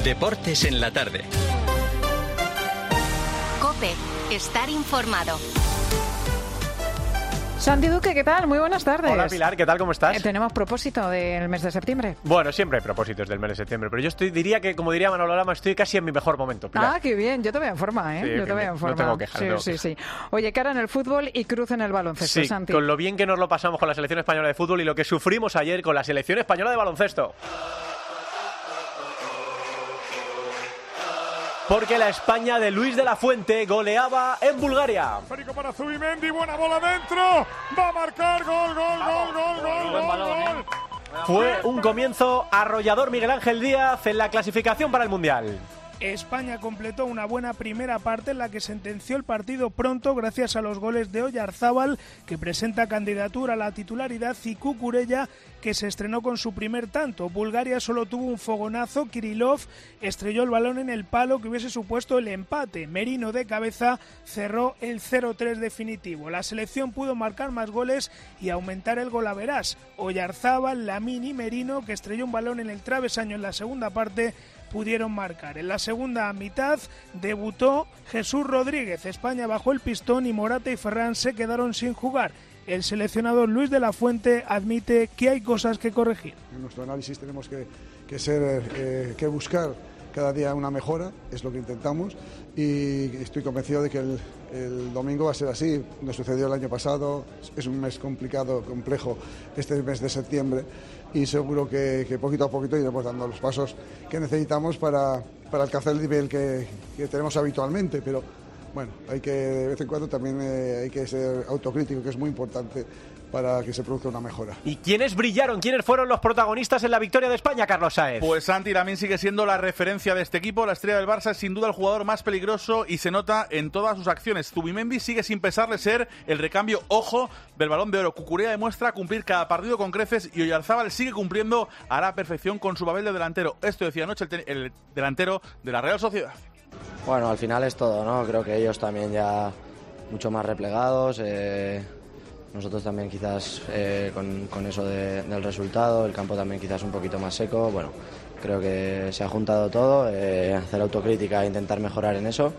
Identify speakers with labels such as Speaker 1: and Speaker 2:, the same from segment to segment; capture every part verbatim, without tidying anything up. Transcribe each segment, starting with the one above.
Speaker 1: Deportes en la tarde.
Speaker 2: COPE. Estar informado.
Speaker 3: Santi Duque, ¿qué tal? Muy buenas tardes.
Speaker 4: Hola Pilar, ¿qué tal? ¿Cómo estás?
Speaker 3: Eh, tenemos propósito del mes de septiembre.
Speaker 4: Bueno, siempre hay propósitos del mes de septiembre, pero yo estoy, diría que, como diría Manolo Lama, estoy casi en mi mejor momento, Pilar.
Speaker 3: Ah, qué bien, yo te veo en forma, ¿eh?
Speaker 4: Sí,
Speaker 3: yo te veo en forma.
Speaker 4: No tengo quejas.
Speaker 3: Sí,
Speaker 4: no tengo
Speaker 3: sí,
Speaker 4: quejas.
Speaker 3: sí. Oye, cara en el fútbol y cruz en el baloncesto,
Speaker 4: Sí,
Speaker 3: Santi.
Speaker 4: con lo bien que nos lo pasamos con la selección española de fútbol y lo que sufrimos ayer con la selección española de baloncesto. Porque la España de Luis de la Fuente goleaba en Bulgaria.
Speaker 5: Perico para Zubimendi, buena bola dentro. Va a marcar gol, gol, gol, gol, gol, gol, gol, gol.
Speaker 4: Fue un comienzo arrollador Miguel Ángel Díaz en la clasificación para el Mundial.
Speaker 6: España completó una buena primera parte en la que sentenció el partido pronto gracias a los goles de Oyarzábal, que presenta candidatura a la titularidad, y Cucurella, que se estrenó con su primer tanto. Bulgaria solo tuvo un fogonazo, Kirillov estrelló el balón en el palo que hubiese supuesto el empate. Merino de cabeza cerró el cero tres definitivo. La selección pudo marcar más goles y aumentar el golaverás. Oyarzábal, Lamín y Merino, que estrelló un balón en el travesaño en la segunda parte, pudieron marcar. En la segunda mitad debutó Jesús Rodríguez. España bajó el pistón y Morata y Ferran se quedaron sin jugar. El seleccionador Luis de la Fuente admite que hay cosas que corregir.
Speaker 7: En nuestro análisis tenemos que, que, ser, eh, que buscar cada día una mejora, es lo que intentamos, y estoy convencido de que el, el domingo va a ser así. Nos sucedió el año pasado, es un mes complicado, complejo este mes de septiembre, y seguro que, que poquito a poquito iremos dando los pasos que necesitamos para, para alcanzar el nivel que, que tenemos habitualmente, pero bueno, hay que de vez en cuando también eh, hay que ser autocrítico, que es muy importante para que se produzca una mejora.
Speaker 4: ¿Y quiénes brillaron? ¿Quiénes fueron los protagonistas en la victoria de España, Carlos Sáez?
Speaker 8: Pues Santi Lamín sigue siendo la referencia de este equipo. La estrella del Barça es sin duda el jugador más peligroso y se nota en todas sus acciones. Zubimendi sigue sin pesarle ser el recambio, ojo, del Balón de Oro. Cucurella demuestra cumplir cada partido con creces y Oyarzábal sigue cumpliendo a la perfección con su papel de delantero. Esto decía anoche el, el delantero de la Real Sociedad.
Speaker 9: Bueno, al final es todo, ¿no? Creo que ellos también ya mucho más replegados, eh, nosotros también quizás eh, con, con eso de, del resultado, el campo también quizás un poquito más seco. Bueno, creo que se ha juntado todo, eh, hacer autocrítica e intentar mejorar en eso,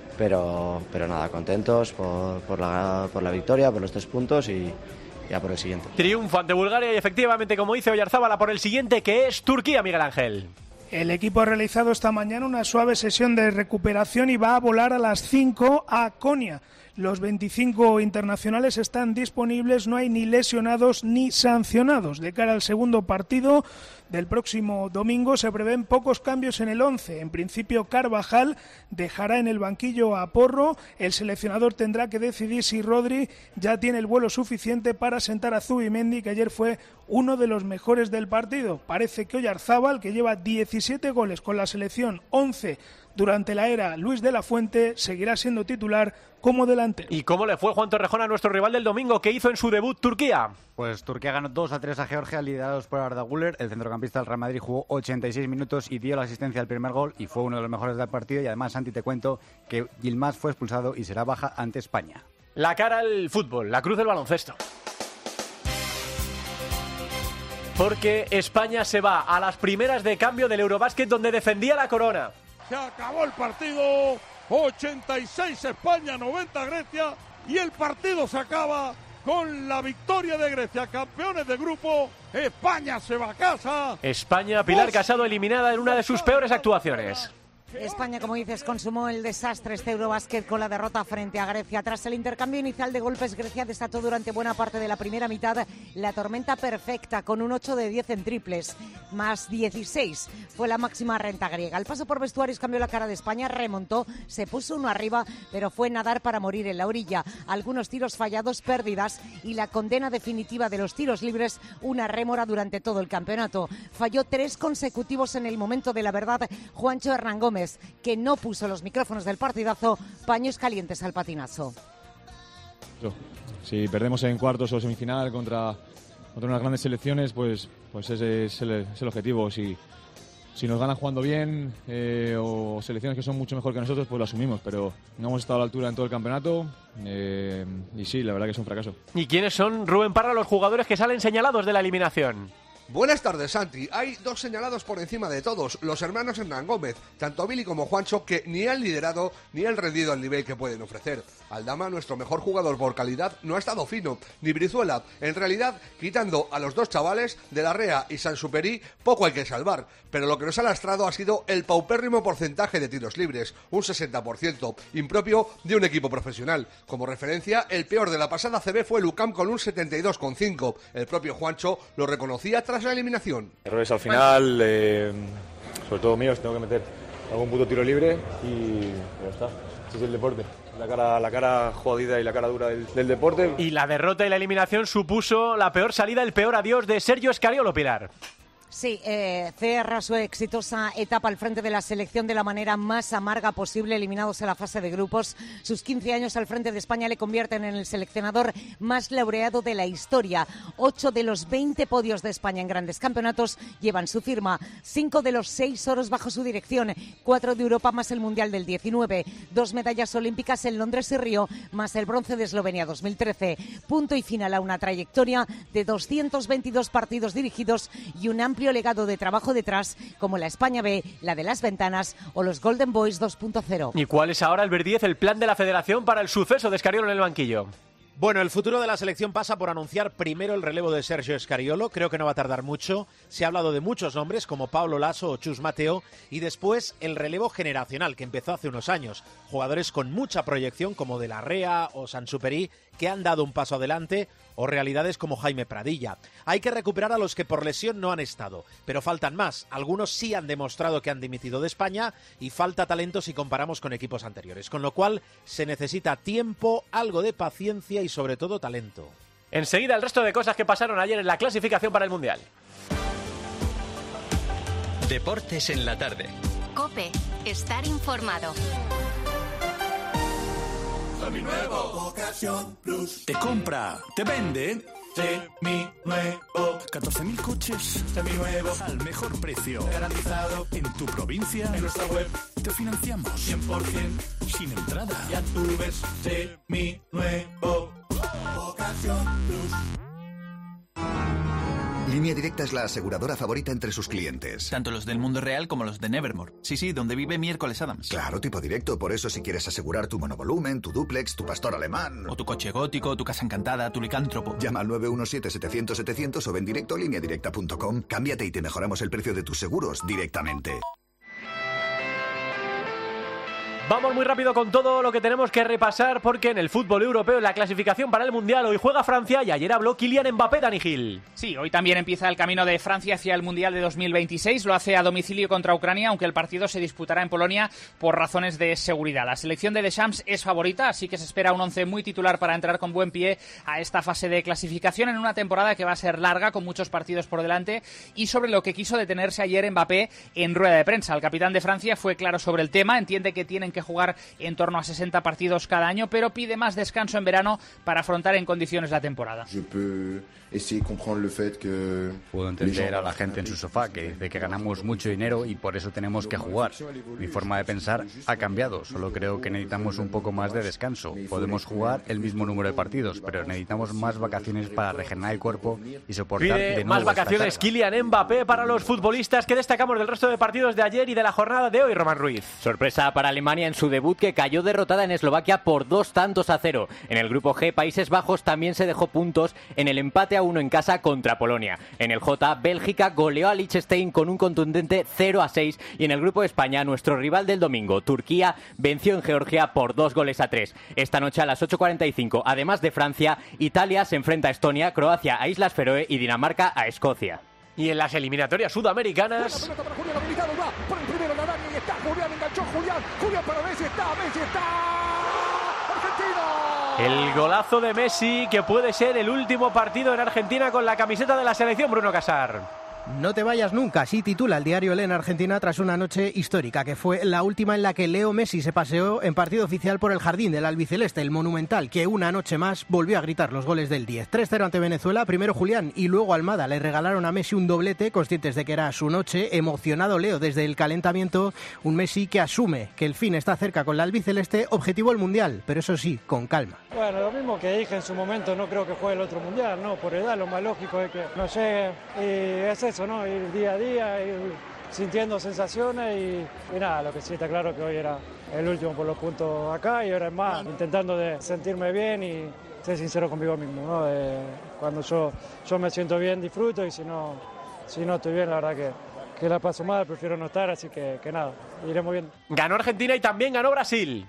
Speaker 9: pero, pero nada, contentos por, por, la, por la victoria, por los tres puntos y ya por el siguiente.
Speaker 4: Triunfo ante Bulgaria y efectivamente, como dice Oyarzábal, por el siguiente, que es Turquía, Miguel Ángel.
Speaker 6: El equipo ha realizado esta mañana una suave sesión de recuperación y va a volar a las cinco a Konya. Los veinticinco internacionales están disponibles, no hay ni lesionados ni sancionados. De cara al segundo partido del próximo domingo se prevén pocos cambios en el once. En principio Carvajal dejará en el banquillo a Porro. El seleccionador tendrá que decidir si Rodri ya tiene el vuelo suficiente para sentar a Zubimendi, que ayer fue uno de los mejores del partido. Parece que Oyarzábal, que lleva diecisiete goles con la selección, once durante la era Luis de la Fuente, seguirá siendo titular como delantero.
Speaker 4: ¿Y cómo le fue Juan Torrejón a nuestro rival del domingo? ¿Qué hizo en su debut Turquía?
Speaker 10: Pues Turquía ganó dos a tres a Georgia, liderados por Arda Güler. El centrocampista del Real Madrid jugó ochenta y seis minutos y dio la asistencia al primer gol y fue uno de los mejores del partido. Y además, Santi, te cuento que Yilmaz fue expulsado y será baja ante España.
Speaker 4: La cara al fútbol, la cruz del baloncesto. Porque España se va a las primeras de cambio del Eurobásquet, donde defendía la corona.
Speaker 5: Se acabó el partido, ochenta y seis España, noventa Grecia, y el partido se acaba con la victoria de Grecia, campeones de grupo. España se va a casa.
Speaker 4: España, Pilar Casado, eliminada en una de sus peores actuaciones.
Speaker 11: España, como dices, consumó el desastre este Eurobásquet con la derrota frente a Grecia. Tras el intercambio inicial de golpes, Grecia desató durante buena parte de la primera mitad la tormenta perfecta con un ocho de diez en triples, más dieciséis. Fue la máxima renta griega. Al paso por vestuarios cambió la cara de España, remontó, se puso uno arriba, pero fue nadar para morir en la orilla. Algunos tiros fallados, pérdidas y la condena definitiva de los tiros libres, una rémora durante todo el campeonato. Falló tres consecutivos en el momento de la verdad Juancho Hernán Gómez, que no puso los micrófonos del partidazo, paños calientes al patinazo.
Speaker 12: Si perdemos en cuartos o semifinal contra, contra unas grandes selecciones, pues, pues ese es el, es el objetivo. Si, si nos ganan jugando bien eh, o selecciones que son mucho mejor que nosotros, pues lo asumimos, pero no hemos estado a la altura en todo el campeonato eh, y sí, la verdad que es un fracaso.
Speaker 4: ¿Y quiénes son, Rubén Parra, los jugadores que salen señalados de la eliminación?
Speaker 1: Buenas tardes, Santi. Hay dos señalados por encima de todos, los hermanos Hernán Gómez, tanto Billy como Juancho, que ni han liderado ni han rendido al nivel que pueden ofrecer. Aldama, nuestro mejor jugador por calidad, no ha estado fino, ni Brizuela. En realidad, quitando a los dos chavales, De la Rea y Sansuperi, poco hay que salvar. Pero lo que nos ha lastrado ha sido el paupérrimo porcentaje de tiros libres, un sesenta por ciento, impropio de un equipo profesional. Como referencia, el peor de la pasada C B fue Lucam con un setenta y dos coma cinco. El propio Juancho lo reconocía tras la eliminación.
Speaker 13: Errores al final, eh, sobre todo míos, tengo que meter algún puto tiro libre y ya está. Este es el deporte, la cara, la cara jodida y la cara dura del, del deporte.
Speaker 4: Y la derrota y la eliminación supuso la peor salida, el peor adiós de Sergio Scariolo, Pilar.
Speaker 11: Sí, eh, cierra su exitosa etapa al frente de la selección de la manera más amarga posible, eliminados en la fase de grupos. Sus quince años al frente de España le convierten en el seleccionador más laureado de la historia. Ocho de los veinte podios de España en grandes campeonatos llevan su firma. Cinco de los seis oros bajo su dirección. Cuatro de Europa más el Mundial del diecinueve. Dos medallas olímpicas en Londres y Río, más el bronce de Eslovenia dos mil trece. Punto y final a una trayectoria de doscientos veintidós partidos dirigidos y un amplio legado de trabajo detrás, como la España B, la de las ventanas o los Golden Boys dos punto cero.
Speaker 4: ¿Y cuál es ahora, Albert Díez, el plan de la Federación para el suceso de Scariolo en el banquillo?
Speaker 14: Bueno, el futuro de la selección pasa por anunciar primero el relevo de Sergio Scariolo. Creo que no va a tardar mucho. Se ha hablado de muchos nombres como Pablo Laso o Chus Mateo. Y después el relevo generacional que empezó hace unos años. Jugadores con mucha proyección como De la Rea o Sansuperi que han dado un paso adelante, o realidades como Jaime Pradilla. Hay que recuperar a los que por lesión no han estado, pero faltan más. Algunos sí han demostrado que han dimitido de España y falta talento si comparamos con equipos anteriores. Con lo cual se necesita tiempo, algo de paciencia y sobre todo talento.
Speaker 4: Enseguida el resto de cosas que pasaron ayer en la clasificación para el Mundial.
Speaker 15: Deportes en la tarde.
Speaker 2: COPE. Estar informado.
Speaker 16: Seminuevo, Ocasión Plus. Te compra, te vende. Seminuevo. catorce mil coches. Seminuevos. Al mejor precio. Garantizado. En tu provincia. En nuestra web. Te financiamos. cien por ciento. Sin entrada. Ya tú ves. Seminuevo. Ocasión Plus.
Speaker 17: Línea Directa es la aseguradora favorita entre sus clientes.
Speaker 18: Tanto los del mundo real como los de Nevermore. Sí, sí, donde vive Miércoles Adams.
Speaker 17: Claro, tipo directo. Por eso si quieres asegurar tu monovolumen, tu dúplex, tu pastor alemán...
Speaker 18: O tu coche gótico, tu casa encantada, tu licántropo.
Speaker 17: Llama al nueve uno siete, setecientos, setecientos o ven directo a línea directa punto com. Cámbiate y te mejoramos el precio de tus seguros directamente.
Speaker 4: Vamos muy rápido con todo lo que tenemos que repasar porque en el fútbol europeo, en la clasificación para el Mundial, hoy juega Francia y ayer habló Kylian Mbappé, Dani Gil.
Speaker 19: Sí, hoy también empieza el camino de Francia hacia el Mundial de dos mil veintiséis. Lo hace a domicilio contra Ucrania, aunque el partido se disputará en Polonia por razones de seguridad. La selección de Deschamps es favorita, así que se espera un once muy titular para entrar con buen pie a esta fase de clasificación en una temporada que va a ser larga, con muchos partidos por delante, y sobre lo que quiso detenerse ayer Mbappé en rueda de prensa. El capitán de Francia fue claro sobre el tema, entiende que tienen que jugar en torno a sesenta partidos cada año, pero pide más descanso en verano para afrontar en condiciones la temporada.
Speaker 10: Puedo entender a la gente en su sofá que dice que ganamos mucho dinero y por eso tenemos que jugar. Mi forma de pensar ha cambiado, solo creo que necesitamos un poco más de descanso. Podemos jugar el mismo número de partidos, pero necesitamos más vacaciones para regenerar el cuerpo y soportar
Speaker 4: Pide
Speaker 10: de nuevo
Speaker 4: más vacaciones Kylian Mbappé para los futbolistas. Que destacamos del resto de partidos de ayer y de la jornada de hoy, Román Ruiz?
Speaker 20: Sorpresa para Alemania en su debut, que cayó derrotada en Eslovaquia por dos tantos a cero. En el grupo G, Países Bajos también se dejó puntos en el empate a uno en casa contra Polonia. En el J, Bélgica goleó a Liechtenstein con un contundente cero a seis. Y en el grupo de España, nuestro rival del domingo, Turquía, venció en Georgia por dos goles a tres. Esta noche a las ocho cuarenta y cinco, además de Francia, Italia se enfrenta a Estonia, Croacia a Islas Feroe y Dinamarca a Escocia.
Speaker 4: Y en las eliminatorias sudamericanas... El golazo de Messi, que puede ser el último partido en Argentina con la camiseta de la selección, Bruno Casar.
Speaker 21: No te vayas nunca, así titula el diario El en Argentina tras una noche histórica, que fue la última en la que Leo Messi se paseó en partido oficial por el jardín del albiceleste, el Monumental, que una noche más volvió a gritar los goles del diez. tres cero ante Venezuela, primero Julián y luego Almada le regalaron a Messi un doblete, conscientes de que era su noche. Emocionado Leo desde el calentamiento, un Messi que asume que el fin está cerca con la albiceleste, objetivo el Mundial, pero eso sí, con calma.
Speaker 22: Bueno, lo mismo que dije en su momento, no creo que juegue el otro Mundial, no, por edad lo más lógico es que no llegue, y es eso, ¿no? Ir día a día, ir sintiendo sensaciones y, y nada, lo que sí está claro que hoy era el último por los puntos acá y ahora es más, intentando de sentirme bien y ser sincero conmigo mismo, ¿no? De, cuando yo, yo me siento bien disfruto y si no, si no estoy bien la verdad que, que la paso mal, prefiero no estar, así que, que nada, iremos bien.
Speaker 4: Ganó Argentina y también ganó Brasil.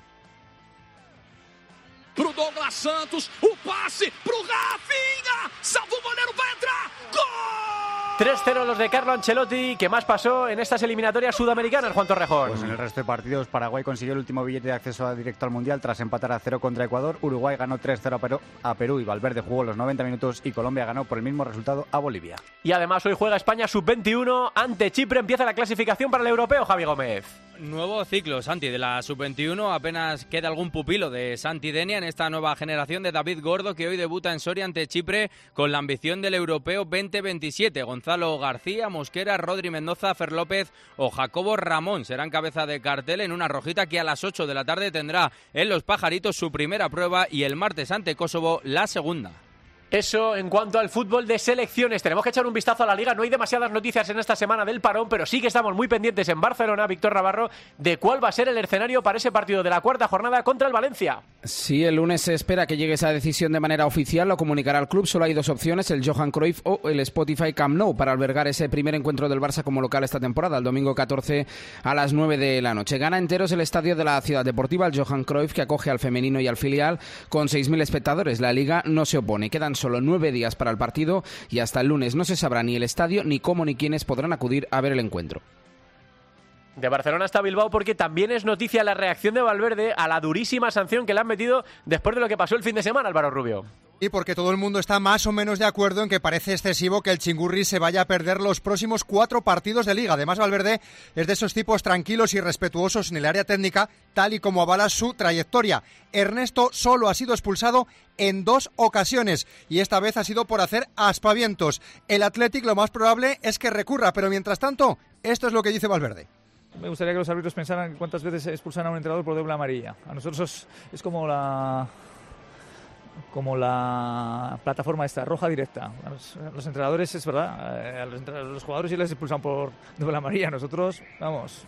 Speaker 16: Pro Douglas Santos, o pase pro Rafinha, salvó o goleiro, vai entrar, ¡gol!
Speaker 4: tres cero los de Carlo Ancelotti. ¿Qué más pasó en estas eliminatorias sudamericanas, Juan Torrejón?
Speaker 10: Pues en el resto de partidos, Paraguay consiguió el último billete de acceso a directo al Mundial tras empatar a cero contra Ecuador. Uruguay ganó tres cero a Perú, a Perú y Valverde jugó los noventa minutos y Colombia ganó por el mismo resultado a Bolivia.
Speaker 4: Y además hoy juega España sub veintiuno ante Chipre. Empieza la clasificación para el europeo, Javi Gómez.
Speaker 23: Nuevo ciclo, Santi, de la sub veintiuno. Apenas queda algún pupilo de Santi Denia en esta nueva generación de David Gordo, que hoy debuta en Soria ante Chipre con la ambición del europeo veinte veintisiete. Gonzalo García, Mosquera, Rodri Mendoza, Fer López o Jacobo Ramón serán cabeza de cartel en una rojita que a las ocho de la tarde tendrá en Los Pajaritos su primera prueba y el martes ante Kosovo la segunda.
Speaker 4: Eso en cuanto al fútbol de selecciones. Tenemos que echar un vistazo a la Liga. No hay demasiadas noticias en esta semana del parón, pero sí que estamos muy pendientes en Barcelona, Víctor Navarro, de cuál va a ser el escenario para ese partido de la cuarta jornada contra el Valencia.
Speaker 24: Sí, el lunes se espera que llegue esa decisión de manera oficial. Lo comunicará el club. Solo hay dos opciones, el Johan Cruyff o el Spotify Camp Nou, para albergar ese primer encuentro del Barça como local esta temporada, el domingo catorce a las nueve de la noche. Gana enteros el estadio de la Ciudad Deportiva, el Johan Cruyff, que acoge al femenino y al filial con seis mil espectadores. La Liga no se opone. Quedan solo nueve días para el partido y hasta el lunes no se sabrá ni el estadio ni cómo ni quiénes podrán acudir a ver el encuentro.
Speaker 4: De Barcelona hasta Bilbao, porque también es noticia la reacción de Valverde a la durísima sanción que le han metido después de lo que pasó el fin de semana, Álvaro Rubio.
Speaker 25: Y porque todo el mundo está más o menos de acuerdo en que parece excesivo que el Chingurri se vaya a perder los próximos cuatro partidos de Liga. Además, Valverde es de esos tipos tranquilos y respetuosos en el área técnica, tal y como avala su trayectoria. Ernesto solo ha sido expulsado en dos ocasiones y esta vez ha sido por hacer aspavientos. El Athletic lo más probable es que recurra, pero mientras tanto, esto es lo que dice Valverde.
Speaker 26: Me gustaría que los árbitros pensaran cuántas veces expulsan a un entrenador por doble amarilla. A nosotros es como la... como la plataforma esta, roja directa. Los, los entrenadores, es verdad, eh, a los, a los jugadores sí les expulsan por doble amarilla. Nosotros, vamos,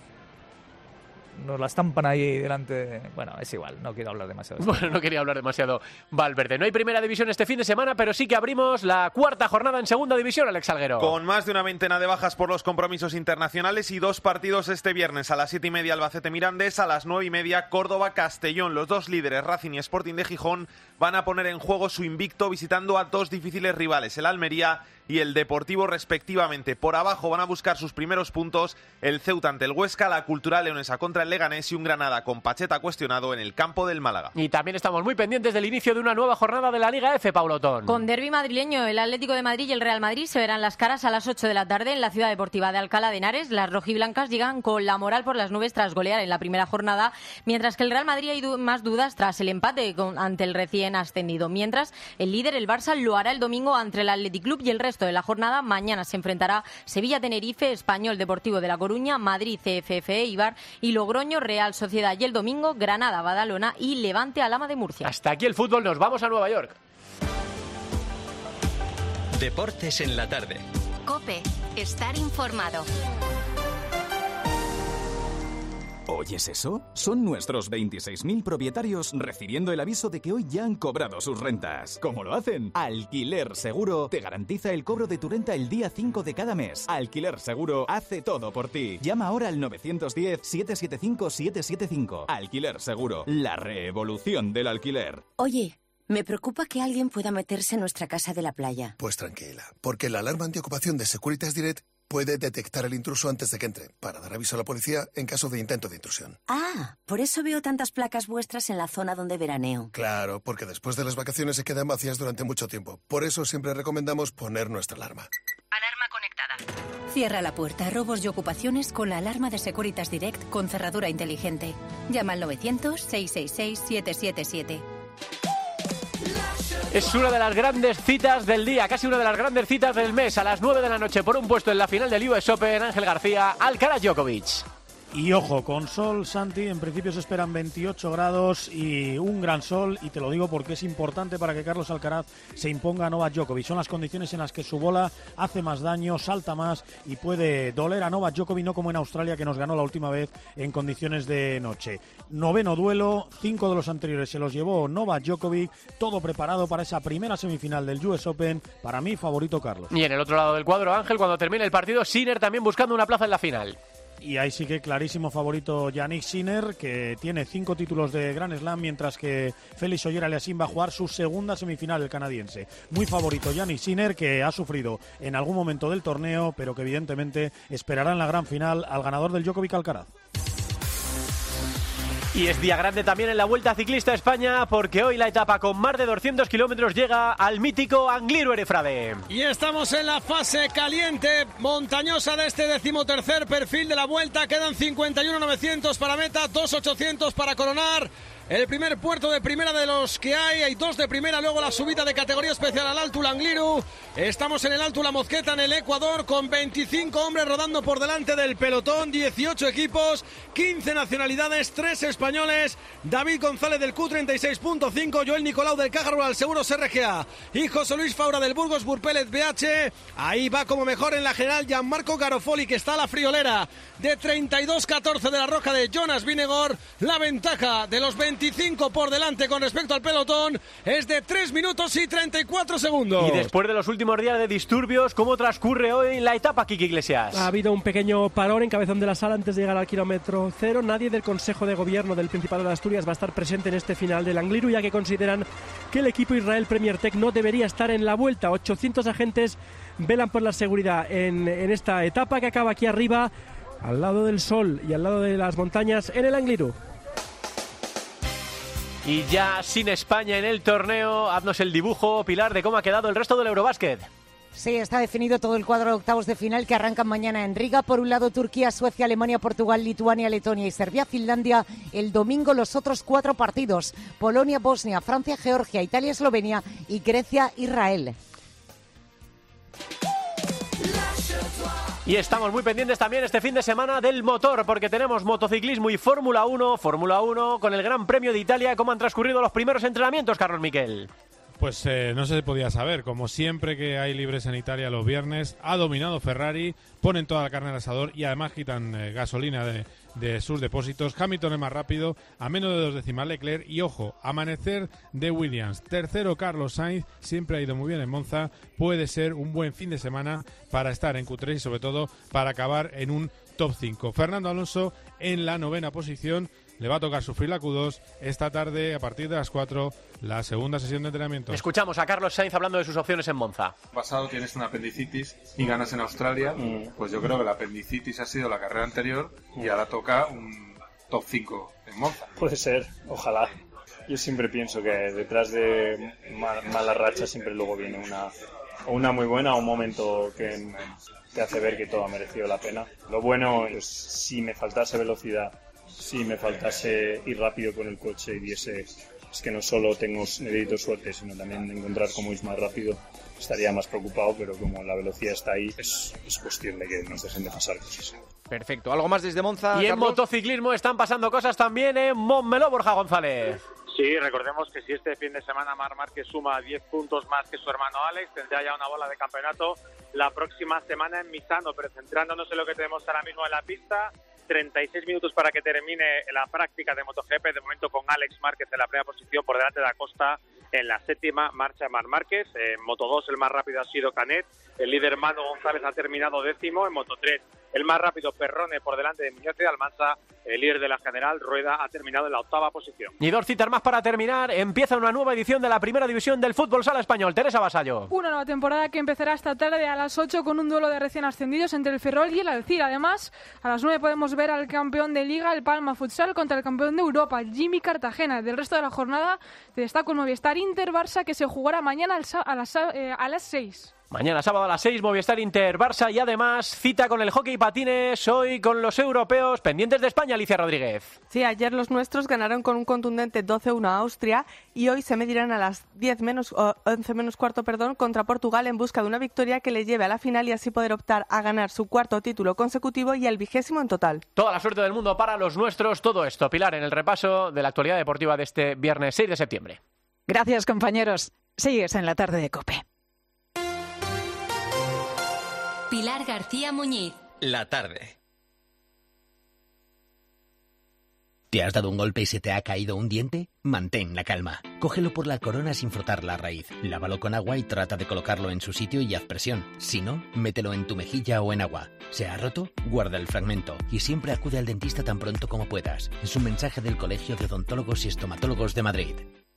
Speaker 26: nos la estampan ahí delante. Bueno, es igual, no quiero hablar demasiado.
Speaker 4: Bueno, no quería hablar demasiado, Valverde. No hay primera división este fin de semana, pero sí que abrimos la cuarta jornada en segunda división, Alex Salguero.
Speaker 27: Con más de una veintena de bajas por los compromisos internacionales y dos partidos este viernes. A las siete y media Albacete Mirandés, a las nueve y media Córdoba Castellón. Los dos líderes, Racing y Sporting de Gijón, van a poner en juego su invicto visitando a dos difíciles rivales, el Almería y el Deportivo respectivamente. Por abajo van a buscar sus primeros puntos el Ceuta ante el Huesca, la Cultural Leonesa contra el Leganés y un Granada con Pacheta cuestionado en el campo del Málaga.
Speaker 4: Y también estamos muy pendientes del inicio de una nueva jornada de la Liga F, Paulo Otón.
Speaker 28: Con derbi madrileño, el Atlético de Madrid y el Real Madrid se verán las caras a las ocho de la tarde en la Ciudad Deportiva de Alcalá de Henares. Las rojiblancas llegan con la moral por las nubes tras golear en la primera jornada, mientras que el Real Madrid hay du- más dudas tras el empate con, ante el recién ascendido. Mientras, el líder, el Barça, lo hará el domingo ante el Athletic Club y el resto de la jornada. Mañana se enfrentará Sevilla-Tenerife, Español Deportivo de La Coruña, Madrid C F F E Eibar y Logroño Real Sociedad. Y el domingo Granada-Badalona y Levante-Alhama de Murcia.
Speaker 4: Hasta aquí el fútbol, nos vamos a Nueva York.
Speaker 15: Deportes en la tarde.
Speaker 2: COPE, estar informado.
Speaker 29: ¿Oyes eso? Son nuestros veintiséis mil propietarios recibiendo el aviso de que hoy ya han cobrado sus rentas. ¿Cómo lo hacen? Alquiler Seguro te garantiza el cobro de tu renta el día cinco de cada mes. Alquiler Seguro hace todo por ti. Llama ahora al nueve uno cero, siete siete cinco, siete siete cinco. Alquiler Seguro, la revolución del alquiler.
Speaker 30: Oye, me preocupa que alguien pueda meterse en nuestra casa de la playa.
Speaker 31: Pues tranquila, porque la alarma antiocupación de Securitas Direct puede detectar el intruso antes de que entre, para dar aviso a la policía en caso de intento de intrusión.
Speaker 30: Ah, por eso veo tantas placas vuestras en la zona donde veraneo.
Speaker 31: Claro, porque después de las vacaciones se quedan vacías durante mucho tiempo. Por eso siempre recomendamos poner nuestra alarma.
Speaker 2: Alarma conectada.
Speaker 30: Cierra la puerta a robos y ocupaciones con la alarma de Securitas Direct con cerradura inteligente. Llama al novecientos, seiscientos sesenta y seis, siete siete siete.
Speaker 4: Es una de las grandes citas del día, casi una de las grandes citas del mes. A las nueve de la noche por un puesto en la final del U S Open, Ángel García, Alcaraz Djokovic.
Speaker 1: Y ojo, con sol, Santi, en principio se esperan veintiocho grados y un gran sol, y te lo digo porque es importante para que Carlos Alcaraz se imponga a Novak Djokovic. Son las condiciones en las que su bola hace más daño, salta más y puede doler a Novak Djokovic, no como en Australia, que nos ganó la última vez en condiciones de noche. Noveno duelo, cinco de los anteriores se los llevó Novak Djokovic, todo preparado para esa primera semifinal del U S Open. Para mí, favorito Carlos.
Speaker 4: Y en el otro lado del cuadro, Ángel, cuando termine el partido, Sinner también buscando una plaza en la final.
Speaker 1: Y ahí sí que clarísimo favorito Yannick Sinner, que tiene cinco títulos de Grand Slam, mientras que Félix Auger-Aliassime va a jugar su segunda semifinal, el canadiense. Muy favorito Yannick Sinner, que ha sufrido en algún momento del torneo, pero que evidentemente esperará en la gran final al ganador del Djokovic Alcaraz.
Speaker 4: Y es día grande también en la Vuelta Ciclista a España, porque hoy la etapa con más de doscientos kilómetros llega al mítico Angliru Erefrade.
Speaker 3: Y estamos en la fase caliente, montañosa de este decimotercer perfil de la Vuelta. Quedan cincuenta y uno mil novecientos para meta, dos mil ochocientos para coronar el primer puerto de primera de los que hay. Hay dos de primera, luego la subida de categoría especial al Alto Angliru. Estamos en el Alto La Mosqueta, en el Ecuador, con veinticinco hombres rodando por delante del pelotón, dieciocho equipos, quince nacionalidades, tres españoles. David González del Q treinta y seis punto cinco, Joel Nicolau del Caja Rural Seguros R G A y José Luis Faura del Burgos Burpelet B H. Ahí va como mejor en la general Gianmarco Garofoli, que está a la friolera de treinta y dos catorce de la roja de Jonas Vingegaard. La ventaja de los veinticinco por delante con respecto al pelotón es de tres minutos y treinta y cuatro segundos.
Speaker 4: Y después de los últimos días de disturbios, ¿cómo transcurre hoy la etapa, Kiki Iglesias?
Speaker 5: Ha habido un pequeño parón en Cabezón de la Sala antes de llegar al kilómetro cero. Nadie del Consejo de Gobierno del Principado de Asturias va a estar presente en este final del Angliru, ya que consideran que el equipo Israel Premier Tech no debería estar en la vuelta. ochocientos agentes velan por la seguridad en, en esta etapa que acaba aquí arriba, al lado del sol y al lado de las montañas, en el Angliru.
Speaker 4: Y ya sin España en el torneo, haznos el dibujo, Pilar, de cómo ha quedado el resto del Eurobásquet.
Speaker 6: Sí, está definido todo el cuadro de octavos de final que arrancan mañana en Riga. Por un lado, Turquía, Suecia, Alemania, Portugal, Lituania, Letonia y Serbia, Finlandia. El domingo los otros cuatro partidos: Polonia, Bosnia, Francia, Georgia, Italia, Eslovenia y Grecia, Israel.
Speaker 4: Y estamos muy pendientes también este fin de semana del motor, porque tenemos motociclismo y Fórmula uno, Fórmula uno con el Gran Premio de Italia. ¿Cómo han transcurrido los primeros entrenamientos, Carlos Miquel?
Speaker 7: Pues eh, no se podía saber, como siempre que hay libres en Italia los viernes, ha dominado Ferrari, ponen toda la carne al asador y además quitan eh, gasolina de, de sus depósitos. Hamilton es más rápido, a menos de dos décimas Leclerc, y ojo, amanecer de Williams. Tercero Carlos Sainz, siempre ha ido muy bien en Monza, puede ser un buen fin de semana para estar en Q tres y sobre todo para acabar en un top cinco. Fernando Alonso en la novena posición. Le va a tocar sufrir la Q dos esta tarde a partir de las cuatro, la segunda sesión de entrenamiento.
Speaker 4: Escuchamos a Carlos Sainz hablando de sus opciones en Monza.
Speaker 8: Pasado tienes una apendicitis y ganas en Australia, mm. pues yo creo que la apendicitis ha sido la carrera anterior y ahora toca un top cinco en Monza.
Speaker 9: Puede ser, ojalá. Yo siempre pienso que detrás de mal, malas rachas siempre luego viene una, una muy buena o un momento que te hace ver que todo ha merecido la pena. Lo bueno es si me faltase velocidad, si me faltase ir rápido con el coche y diese, es que no solo tengo necesito suerte, sino también encontrar cómo ir más rápido, estaría más preocupado, pero como la velocidad está ahí, es, es cuestión de que nos dejen de pasar cosas.
Speaker 11: Perfecto, ¿algo más desde Monza,
Speaker 4: Y en
Speaker 11: Carlos?
Speaker 4: motociclismo están pasando cosas también en Montmeló, Borja González.
Speaker 12: Sí, recordemos que si este fin de semana Marc Márquez suma diez puntos más que su hermano Alex, tendrá ya una bola de campeonato la próxima semana en Misano, pero centrándonos en lo que tenemos ahora mismo en la pista, treinta y seis minutos para que termine la práctica de MotoGP, de momento con Alex Márquez en la primera posición por delante de Acosta en la séptima marcha Marc Márquez. En Moto dos el más rápido ha sido Canet, el líder Manu González ha terminado décimo, en Moto tres el más rápido Perrone por delante de Muñoz de Almansa, el líder de la general Rueda ha terminado en la octava posición.
Speaker 4: Y dos citas más para terminar, empieza una nueva edición de la primera división del fútbol sala español. Teresa Vasallo.
Speaker 13: Una nueva temporada que empezará esta tarde a las ocho con un duelo de recién ascendidos entre el Ferrol y el Alcira. Además, a las nueve podemos ver al campeón de Liga, el Palma Futsal, contra el campeón de Europa, Jimmy Cartagena. Del resto de la jornada destaca el Movistar Inter Barça, que se jugará mañana a las, eh, a las seis.
Speaker 4: Mañana sábado a las seis, Movistar Inter Barça y además cita con el hockey patines hoy con los europeos pendientes de España, Alicia Rodríguez.
Speaker 10: Sí, ayer los nuestros ganaron con un contundente doce uno a Austria y hoy se medirán a las diez menos, once menos cuarto perdón, contra Portugal en busca de una victoria que le lleve a la final y así poder optar a ganar su cuarto título consecutivo y el vigésimo en total.
Speaker 4: Toda la suerte del mundo para los nuestros, todo esto, Pilar, en el repaso de la actualidad deportiva de este viernes seis de septiembre.
Speaker 14: Gracias, compañeros. Sigues en la tarde de COPE.
Speaker 2: Pilar García Muñiz.
Speaker 15: La tarde.
Speaker 16: ¿Te has dado un golpe y se te ha caído un diente? Mantén la calma. Cógelo por la corona sin frotar la raíz. Lávalo con agua y trata de colocarlo en su sitio y haz presión. Si no, mételo en tu mejilla o en agua. ¿Se ha roto? Guarda el fragmento y siempre acude al dentista tan pronto como puedas. Es un mensaje del Colegio de Odontólogos y Estomatólogos de Madrid.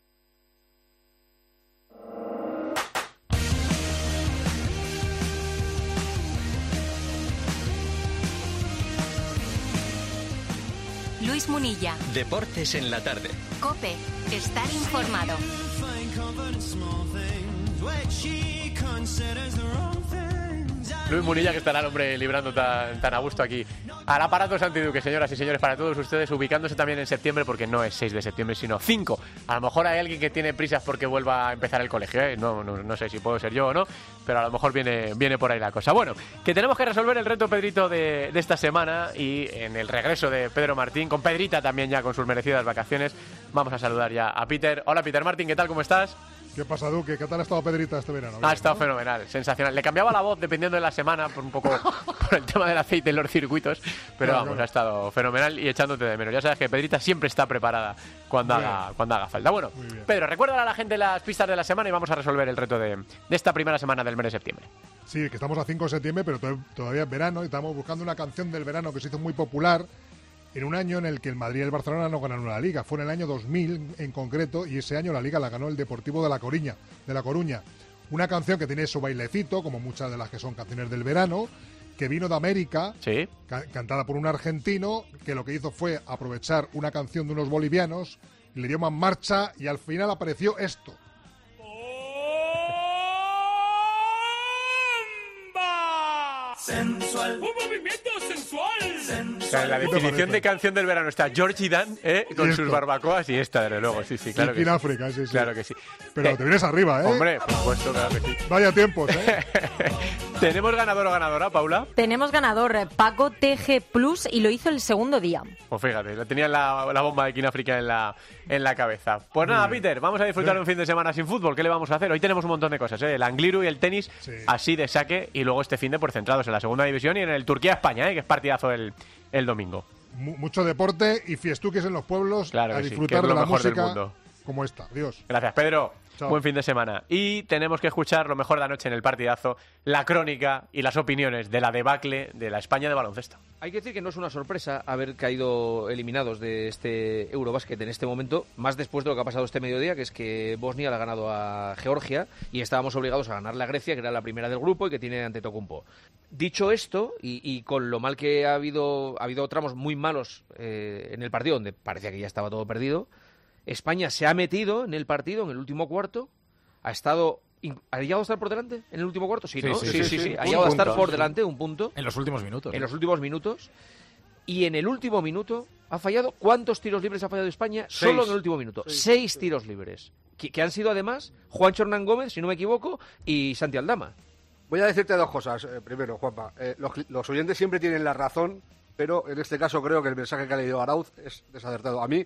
Speaker 2: Luis Munilla.
Speaker 15: Deportes en la tarde.
Speaker 2: COPE. Estar informado.
Speaker 4: Luis Munilla, que estará el hombre librando tan, tan a gusto aquí al aparato Santi Duque, señoras y señores, para todos ustedes, ubicándose también en septiembre, porque no es seis de septiembre, sino cinco. A lo mejor hay alguien que tiene prisas porque vuelva a empezar el colegio, ¿eh? no, no, no sé si puedo ser yo o no, pero a lo mejor viene, viene por ahí la cosa. Bueno, que tenemos que resolver el reto, Pedrito, de, de esta semana, y en el regreso de Pedro Martín, con Pedrita también ya con sus merecidas vacaciones, vamos a saludar ya a Peter. Hola, Peter Martín, ¿qué tal? ¿Cómo estás?
Speaker 17: ¿Qué pasa, Duque? ¿Qué tal ha estado Pedrita este verano?
Speaker 4: Ha estado fenomenal, sensacional. Le cambiaba la voz dependiendo de la semana, por un poco por el tema del aceite en los circuitos, pero claro, vamos, claro. Ha estado fenomenal y echándote de menos. Ya sabes que Pedrita siempre está preparada cuando, haga, cuando haga falta. Bueno, Pedro, recuerda a la gente las pistas de la semana y vamos a resolver el reto de, de esta primera semana del mes de septiembre.
Speaker 17: Sí, que estamos a cinco de septiembre, pero to- todavía es verano y estamos buscando una canción del verano que se hizo muy popular en un año en el que el Madrid y el Barcelona no ganaron la Liga. Fue en el año dos mil en concreto, y ese año la Liga la ganó el Deportivo de La Coruña. De La Coruña. Una canción que tiene su bailecito, como muchas de las que son canciones del verano, que vino de América,
Speaker 4: ¿sí?
Speaker 17: ca- cantada por un argentino, que lo que hizo fue aprovechar una canción de unos bolivianos, y le dio más marcha, y al final apareció esto.
Speaker 18: Sensual. Un movimiento sensual. sensual.
Speaker 4: O sea, en la definición de canción del verano está Georgie Dan, ¿eh? Con sus barbacoas, y esta, desde luego, sí, sí, claro que
Speaker 17: en
Speaker 4: sí.
Speaker 17: África, sí, sí.
Speaker 4: Claro que sí.
Speaker 17: Pero
Speaker 4: Eh,
Speaker 17: te vienes arriba, ¿eh?
Speaker 4: Hombre, por supuesto, claro que sí.
Speaker 17: Vaya tiempos, ¿eh?
Speaker 4: ¿Tenemos ganador o ganadora, Paula?
Speaker 28: Tenemos ganador, eh, Paco T G Plus, y lo hizo el segundo día.
Speaker 4: Pues fíjate, tenía la, la bomba de King África en la, en la cabeza. Pues nada, Peter, vamos a disfrutar de un fin de semana sin fútbol. ¿Qué le vamos a hacer? Hoy tenemos un montón de cosas, ¿eh? El Angliru y el tenis,
Speaker 17: Sí.
Speaker 4: así de saque, y luego este fin de por centrados en la segunda división y en el Turquía-España, ¿eh? Que es partidazo el, el domingo.
Speaker 17: Mu- mucho deporte y fiestuques en los pueblos,
Speaker 4: Claro
Speaker 17: a
Speaker 4: que sí,
Speaker 17: disfrutar
Speaker 4: que es lo
Speaker 17: de la
Speaker 4: mejor del
Speaker 17: música
Speaker 4: mundo.
Speaker 17: como esta. Adiós.
Speaker 4: Gracias, Pedro.
Speaker 17: Chao.
Speaker 4: Buen fin de semana. Y tenemos que escuchar lo mejor de anoche en el partidazo, la crónica y las opiniones de la debacle de la España de baloncesto.
Speaker 11: Hay que decir que no es una sorpresa haber caído eliminados de este Eurobásquet en este momento, más después de lo que ha pasado este mediodía, que es que Bosnia le ha ganado a Georgia y estábamos obligados a ganarle a Grecia, que era la primera del grupo y que tiene Antetokounmpo. Dicho esto, y, y con lo mal que ha habido, ha habido tramos muy malos eh, en el partido, donde parecía que ya estaba todo perdido, España se ha metido en el partido, en el último cuarto, ha estado... ¿Ha llegado a estar por delante en el último cuarto? Sí,
Speaker 19: Sí,
Speaker 11: ¿no?
Speaker 19: sí,
Speaker 11: Sí, sí,
Speaker 19: sí,
Speaker 11: sí.
Speaker 19: sí.
Speaker 11: Ha
Speaker 19: Un
Speaker 11: llegado a estar
Speaker 19: punto,
Speaker 11: por
Speaker 19: sí.
Speaker 11: delante, un punto.
Speaker 19: En los últimos minutos.
Speaker 11: En
Speaker 19: ¿eh?
Speaker 11: los últimos minutos. Y en el último minuto ha fallado... ¿Cuántos tiros libres ha fallado España?
Speaker 19: Seis.
Speaker 11: Solo en el último minuto.
Speaker 19: Seis.
Speaker 11: Seis tiros libres. Que, que han sido además Juancho Hernán Gómez, si no me equivoco, y Santi Aldama.
Speaker 20: Voy a decirte dos cosas. Eh, primero, Juanpa, eh, los, los oyentes siempre tienen la razón, pero en este caso creo que el mensaje que ha leído Arauz es desacertado. A mí,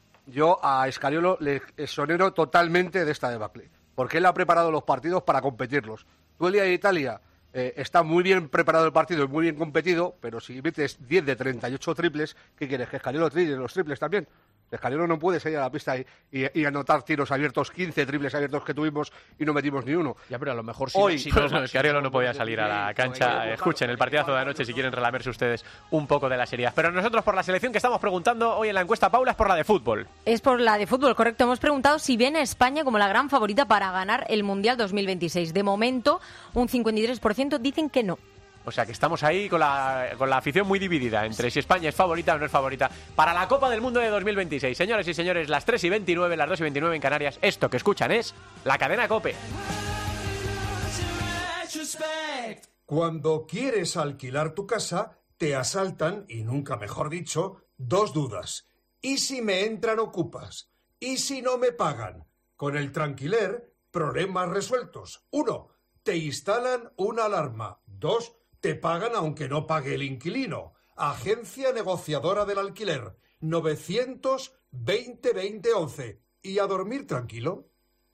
Speaker 20: yo a Escariolo le exonero totalmente de esta debacle, porque él ha preparado los partidos para competirlos. Tú el día de Italia eh, está muy bien preparado el partido y muy bien competido, pero si metes diez de treinta y ocho triples, ¿qué quieres? ¿Que Escariolo trille los triples también? Escariolo no puede salir a la pista y, y, y anotar tiros abiertos, quince triples abiertos que tuvimos y no metimos ni uno.
Speaker 11: Ya, pero a lo mejor si
Speaker 20: Hoy,
Speaker 11: si
Speaker 4: No, no, es que Ariel no podía salir a la cancha. Escuchen el partidazo de anoche si quieren relamerse ustedes un poco de la seriedad. Pero nosotros por la selección que estamos preguntando hoy en la encuesta, Paula, es por la de fútbol.
Speaker 28: Es por la de fútbol, correcto. Hemos preguntado si ven a España como la gran favorita para ganar el Mundial dos mil veintiséis. De momento, un cincuenta y tres por ciento dicen que no.
Speaker 4: O sea que estamos ahí con la, con la afición muy dividida entre si España es favorita o no es favorita para la Copa del Mundo de dos mil veintiséis. Señores y señores, las tres y veintinueve, las dos y veintinueve en Canarias. Esto que escuchan es la cadena COPE.
Speaker 19: Cuando quieres alquilar tu casa, te asaltan, y nunca mejor dicho, dos dudas. ¿Y si me entran ocupas? ¿Y si no me pagan? Con el Tranquiler, problemas resueltos. Uno, te instalan una alarma. Dos, te pagan aunque no pague el inquilino. Agencia negociadora del alquiler. novecientos veinte veinte once. Y a dormir tranquilo.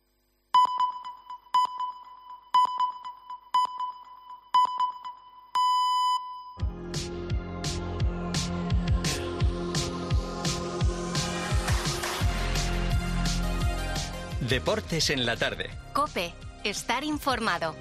Speaker 15: Deportes en la tarde.
Speaker 2: COPE. Estar informado.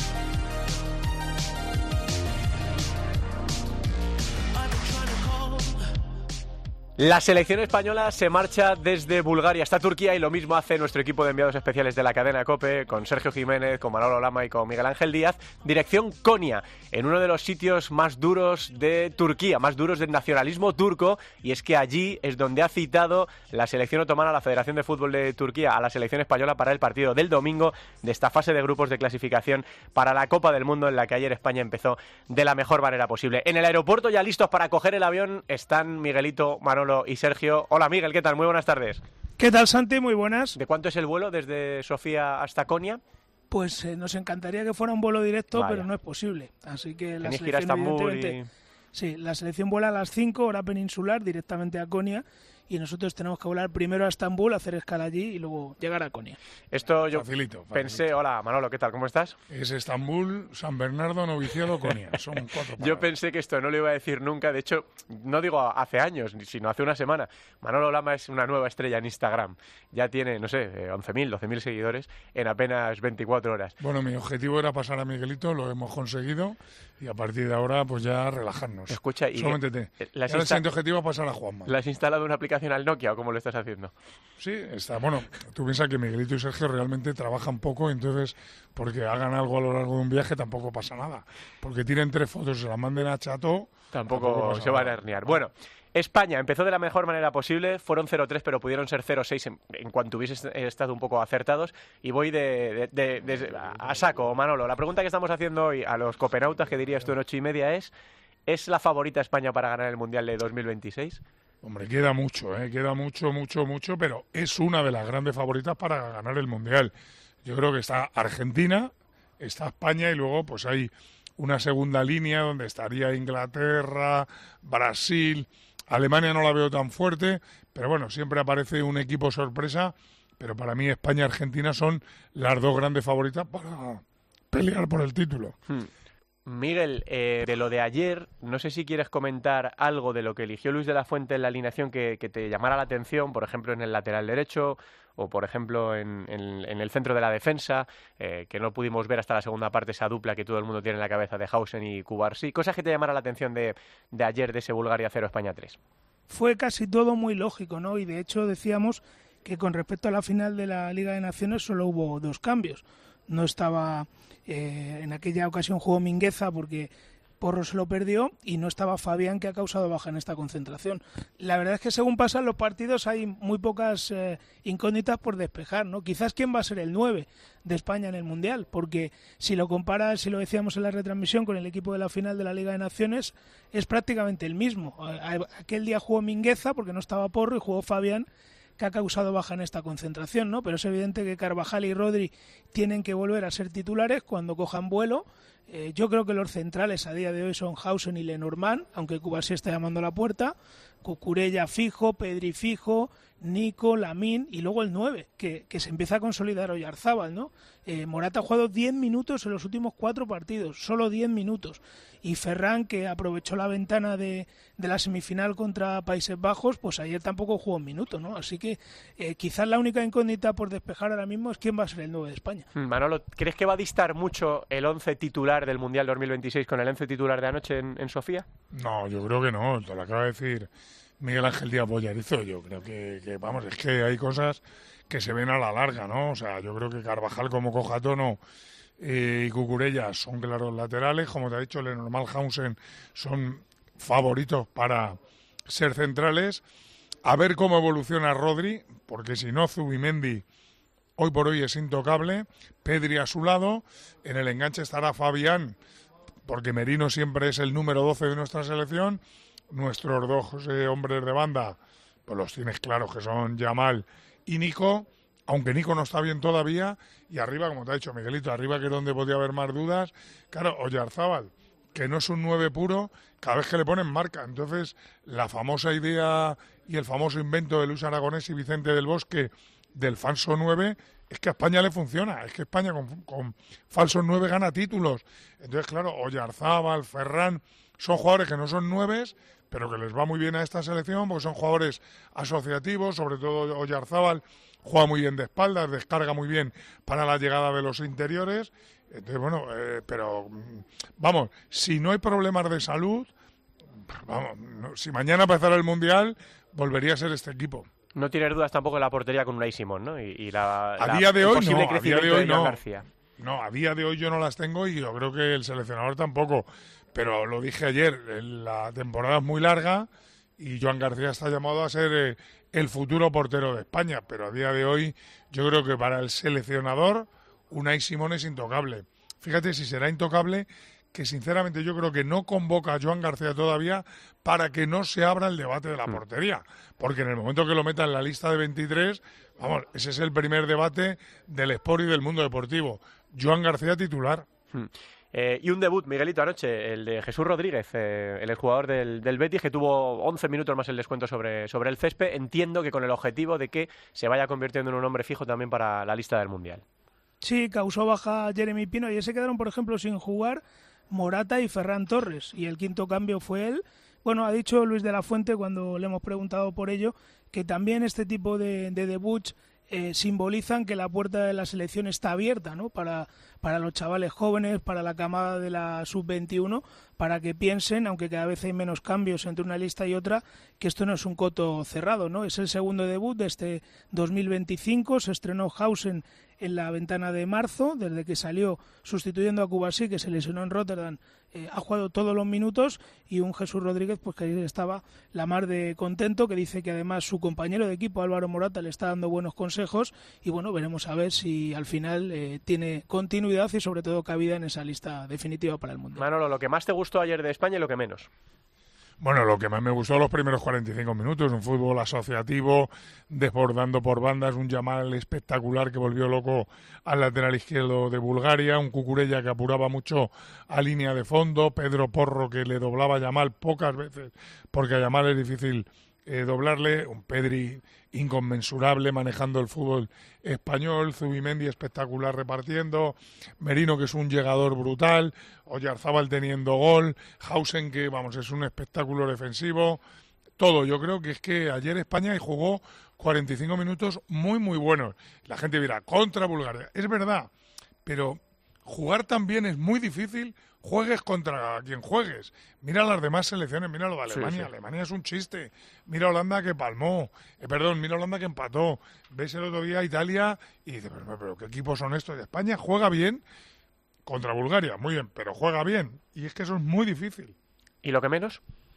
Speaker 4: La selección española se marcha desde Bulgaria hasta Turquía y lo mismo hace nuestro equipo de enviados especiales de la cadena COPE con Sergio Jiménez, con Manolo Lama y con Miguel Ángel Díaz, dirección Konya, en uno de los sitios más duros de Turquía, más duros del nacionalismo turco, y es que allí es donde ha citado la selección otomana, la Federación de Fútbol de Turquía, a la selección española para el partido del domingo de esta fase de grupos de clasificación para la Copa del Mundo, en la que ayer España empezó de la mejor manera posible. En el aeropuerto, ya listos para coger el avión, están Miguelito, Manolo y Sergio. Hola Miguel, ¿qué tal? Muy buenas tardes.
Speaker 21: ¿Qué tal, Santi? Muy buenas.
Speaker 4: ¿De cuánto es el vuelo desde Sofía hasta Konya?
Speaker 21: Pues eh, nos encantaría que fuera un vuelo directo,
Speaker 4: Vaya.
Speaker 21: pero no es posible. Así que la
Speaker 4: Tenéis que ir a
Speaker 21: selección,
Speaker 4: Estambul
Speaker 21: evidentemente,
Speaker 4: y...
Speaker 21: sí, la selección vuela a las cinco, hora peninsular, directamente a Konya, y nosotros tenemos que volar primero a Estambul, hacer escala allí y luego llegar a Konya.
Speaker 4: Esto yo
Speaker 22: Facilito, facilito.
Speaker 4: pensé... Hola Manolo, ¿qué tal? ¿Cómo estás?
Speaker 22: Es Estambul, San Bernardo, Noviciado, Konya. Son cuatro
Speaker 4: Yo pensé que esto no lo iba a decir nunca. De hecho, no digo hace años, sino hace una semana. Manolo Lama es una nueva estrella en Instagram. Ya tiene, no sé, once mil, doce mil seguidores en apenas veinticuatro horas.
Speaker 22: Bueno, mi objetivo era pasar a Miguelito, lo hemos conseguido, y a partir de ahora, pues ya relajarnos.
Speaker 4: Escucha, y...
Speaker 22: Solamente te.
Speaker 4: ¿Le has
Speaker 22: Y ahora el
Speaker 4: insta-
Speaker 22: siguiente objetivo es pasar a Juanma.
Speaker 4: ¿Le has instalado una aplicación al Nokia o cómo lo estás haciendo?
Speaker 22: Sí, está. Bueno, tú piensas que Miguelito y Sergio realmente trabajan poco, entonces, porque hagan algo a lo largo de un viaje tampoco pasa nada. Porque tiren tres fotos y se las manden a Chato,
Speaker 4: Tampoco,
Speaker 22: pasa
Speaker 4: se van a
Speaker 22: nada.
Speaker 4: herniar. Bueno, España empezó de la mejor manera posible, fueron cero tres, pero pudieron ser cero seis en, en cuanto hubiese estado un poco acertados. Y voy de, de- de- de- a saco, Manolo. La pregunta que estamos haciendo hoy a los copenautas, que dirías tú en ocho y media, es: ¿es la favorita España para ganar el Mundial de dos mil veintiséis?
Speaker 22: Hombre, queda mucho, ¿eh? Queda mucho, mucho, mucho, pero es una de las grandes favoritas para ganar el Mundial. Yo creo que está Argentina, está España y luego pues hay una segunda línea donde estaría Inglaterra, Brasil, Alemania no la veo tan fuerte, pero bueno, siempre aparece un equipo sorpresa, pero para mí España y Argentina son las dos grandes favoritas para pelear por el título.
Speaker 4: Hmm. Miguel, eh, de lo de ayer, no sé si quieres comentar algo de lo que eligió Luis de la Fuente en la alineación que, que te llamara la atención, por ejemplo, en el lateral derecho o, por ejemplo, en, en- en el centro de la defensa, eh, que no pudimos ver hasta la segunda parte esa dupla que todo el mundo tiene en la cabeza de Hausen y Cubarsí. Cosas que te llamara la atención de, de ayer, de ese Bulgaria cero España tres.
Speaker 21: Fue casi todo muy lógico, ¿no? Y de hecho decíamos que con respecto a la final de la Liga de Naciones solo hubo dos cambios. No estaba, eh, en aquella ocasión jugó Mingueza porque Porro se lo perdió, y no estaba Fabián, que ha causado baja en esta concentración. La verdad es que según pasan los partidos hay muy pocas eh, incógnitas por despejar, ¿no? Quizás quién va a ser el nueve de España en el Mundial, porque si lo comparas, si lo decíamos en la retransmisión, con el equipo de la final de la Liga de Naciones, es prácticamente el mismo. A- a- Aquel día jugó Mingueza porque no estaba Porro y jugó Fabián, que ha causado baja en esta concentración, ¿no? Pero es evidente que Carvajal y Rodri tienen que volver a ser titulares cuando cojan vuelo. Eh, yo creo que los centrales a día de hoy son Hausen y Lenormand, aunque Cubarsí está llamando a la puerta. Cucurella fijo, Pedri fijo, Nico, Lamine y luego el nueve, que, que se empieza a consolidar Oyarzábal, ¿no? Eh, Morata ha jugado diez minutos en los últimos cuatro partidos, solo diez minutos. Y Ferran, que aprovechó la ventana de, de la semifinal contra Países Bajos, pues ayer tampoco jugó un minuto, ¿no? Así que eh, quizás la única incógnita por despejar ahora mismo es quién va a ser el nueve de España.
Speaker 4: Manolo, ¿crees que va a distar mucho el once titular del Mundial dos mil veintiséis con el once titular de anoche en, en Sofía?
Speaker 22: No, yo creo que no, te lo acaba de decir Miguel Ángel Díaz Bollarizo. Yo creo que, que, vamos, es que hay cosas que se ven a la larga, ¿no? O sea, yo creo que Carvajal, como coja tono, eh, y Cucurella son claros laterales, como te ha dicho, Lenormand, Hausen son favoritos para ser centrales. A ver cómo evoluciona Rodri, porque si no, Zubimendi hoy por hoy es intocable, Pedri a su lado, en el enganche estará Fabián, porque Merino siempre es el número doce de nuestra selección, nuestros dos eh, hombres de banda, pues los tienes claros que son Yamal y Nico, aunque Nico no está bien todavía, y arriba, como te ha dicho Miguelito, arriba que es donde podía haber más dudas, claro, Oyarzábal, que no es un nueve puro, cada vez que le ponen marca. Entonces, la famosa idea y el famoso invento de Luis Aragonés y Vicente del Bosque del falso nueve, es que a España le funciona, es que España con, con falsos nueve gana títulos. Entonces, claro, Oyarzábal, Ferran, son jugadores que no son nueves, pero que les va muy bien a esta selección, porque son jugadores asociativos, sobre todo Oyarzábal juega muy bien de espaldas, descarga muy bien para la llegada de los interiores. Entonces, bueno, eh, pero vamos, si no hay problemas de salud, vamos, no, si mañana empezara el Mundial, volvería a ser este equipo.
Speaker 4: No tienes dudas tampoco en la portería con Unai Simón, ¿no? Y, y la,
Speaker 22: a
Speaker 4: la,
Speaker 22: día de hoy
Speaker 4: posible
Speaker 22: no,
Speaker 4: crecimiento
Speaker 22: a día de hoy
Speaker 4: de Joan
Speaker 22: no.
Speaker 4: García.
Speaker 22: No, a día de hoy yo no las tengo y yo creo que el seleccionador tampoco. Pero lo dije ayer, la temporada es muy larga y Joan García está llamado a ser eh, el futuro portero de España. Pero a día de hoy yo creo que para el seleccionador Unai Simón es intocable. Fíjate si será intocable, que sinceramente yo creo que no convoca a Joan García todavía para que no se abra el debate de la portería. Porque en el momento que lo meta en la lista de veintitrés, vamos, ese es el primer debate del Sport y del mundo deportivo. Joan García titular.
Speaker 4: Hmm. Eh, y un debut, Miguelito, anoche, el de Jesús Rodríguez, eh, el jugador del, del Betis, que tuvo once minutos más el descuento sobre, sobre el césped. Entiendo que con el objetivo de que se vaya convirtiendo en un hombre fijo también para la lista del Mundial.
Speaker 21: Sí, causó baja Jeremy Pino y se quedaron, por ejemplo, sin jugar Morata y Ferran Torres, y el quinto cambio fue él. Bueno, ha dicho Luis de la Fuente, cuando le hemos preguntado por ello, que también este tipo de, de debuts eh, simbolizan que la puerta de la selección está abierta, ¿no? Para, para los chavales jóvenes, para la camada de la sub veintiuno, para que piensen, aunque cada vez hay menos cambios entre una lista y otra, que esto no es un coto cerrado, ¿no? Es el segundo debut de este dos mil veinticinco, se estrenó Hausen en la ventana de marzo, desde que salió sustituyendo a Kubasi, que se lesionó en Rotterdam, eh, ha jugado todos los minutos, y un Jesús Rodríguez pues que estaba la mar de contento, que dice que además su compañero de equipo Álvaro Morata le está dando buenos consejos, y bueno, veremos a ver si al final eh, tiene continuidad y sobre todo cabida en esa lista definitiva para el mundo.
Speaker 4: Manolo, lo que más te gustó ayer de España y lo que menos.
Speaker 22: Bueno, lo que más me gustó los primeros cuarenta y cinco minutos, un fútbol asociativo, desbordando por bandas, un Yamal espectacular que volvió loco al lateral izquierdo de Bulgaria, un Cucurella que apuraba mucho a línea de fondo, Pedro Porro que le doblaba a Yamal pocas veces, porque a Yamal es difícil eh, doblarle, un Pedri inconmensurable manejando el fútbol español, Zubimendi espectacular repartiendo, Merino que es un llegador brutal, Oyarzábal teniendo gol, Hausen que vamos es un espectáculo defensivo, todo. Yo creo que es que ayer España jugó cuarenta y cinco minutos muy muy buenos. La gente dirá contra Bulgaria, es verdad, pero jugar también es muy difícil, juegues contra quien juegues. Mira las demás selecciones, mira lo de Alemania. Sí, sí. Alemania es un chiste. Mira Holanda que palmó. Eh, perdón, mira Holanda que empató. Ves el otro día a Italia y dices, pero, pero ¿qué equipos son estos? España juega bien contra Bulgaria, muy bien, pero juega bien. Y es que eso es muy difícil.
Speaker 4: ¿Y lo que menos?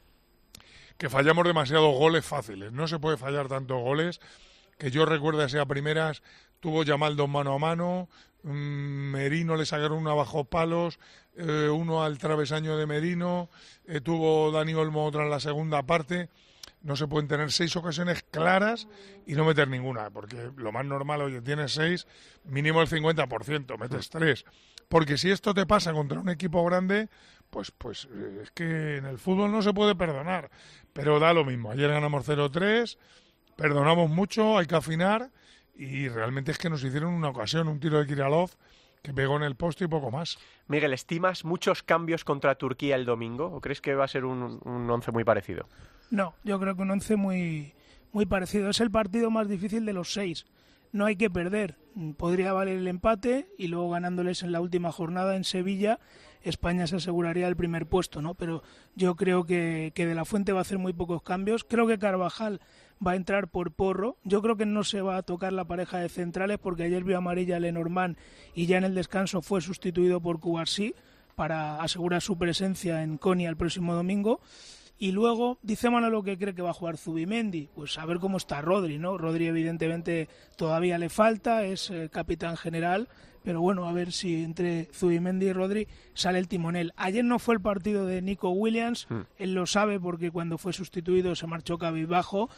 Speaker 22: Que fallamos demasiados goles fáciles. No se puede fallar tantos goles. Que yo recuerdo así a primeras, tuvo Yamal dos mano a mano, Merino le sacaron uno bajo palos, eh, uno al travesaño de Merino, eh, tuvo Dani Olmo otra en la segunda parte. No se pueden tener seis ocasiones claras y no meter ninguna, porque lo más normal, oye, tienes seis, mínimo el cincuenta por ciento, metes tres. Porque si esto te pasa contra un equipo grande, pues, pues eh, es que en el fútbol no se puede perdonar, pero da lo mismo. Ayer ganamos cero tres, perdonamos mucho, hay que afinar, y realmente es que nos hicieron una ocasión, un tiro de Kiralov que pegó en el poste y poco más.
Speaker 4: Miguel, ¿estimas muchos cambios contra Turquía el domingo o crees que va a ser un, un once muy parecido?
Speaker 21: No, yo creo que un once muy, muy parecido. Es el partido más difícil de los seis. No hay que perder. Podría valer el empate y luego ganándoles en la última jornada en Sevilla, España se aseguraría el primer puesto, ¿no? Pero yo creo que, que De la Fuente va a hacer muy pocos cambios. Creo que Carvajal va a entrar por Porro. Yo creo que no se va a tocar la pareja de centrales porque ayer vio amarilla a Lenormand y ya en el descanso fue sustituido por Cubarsí para asegurar su presencia en Konya el próximo domingo. Y luego dice Manolo que cree que va a jugar Zubimendi, pues a ver cómo está Rodri, ¿no? Rodri evidentemente todavía le falta, es eh, capitán general, pero bueno, a ver si entre Zubimendi y Rodri sale el timonel. Ayer no fue el partido de Nico Williams, mm. él lo sabe porque cuando fue sustituido se marchó cabizbajo.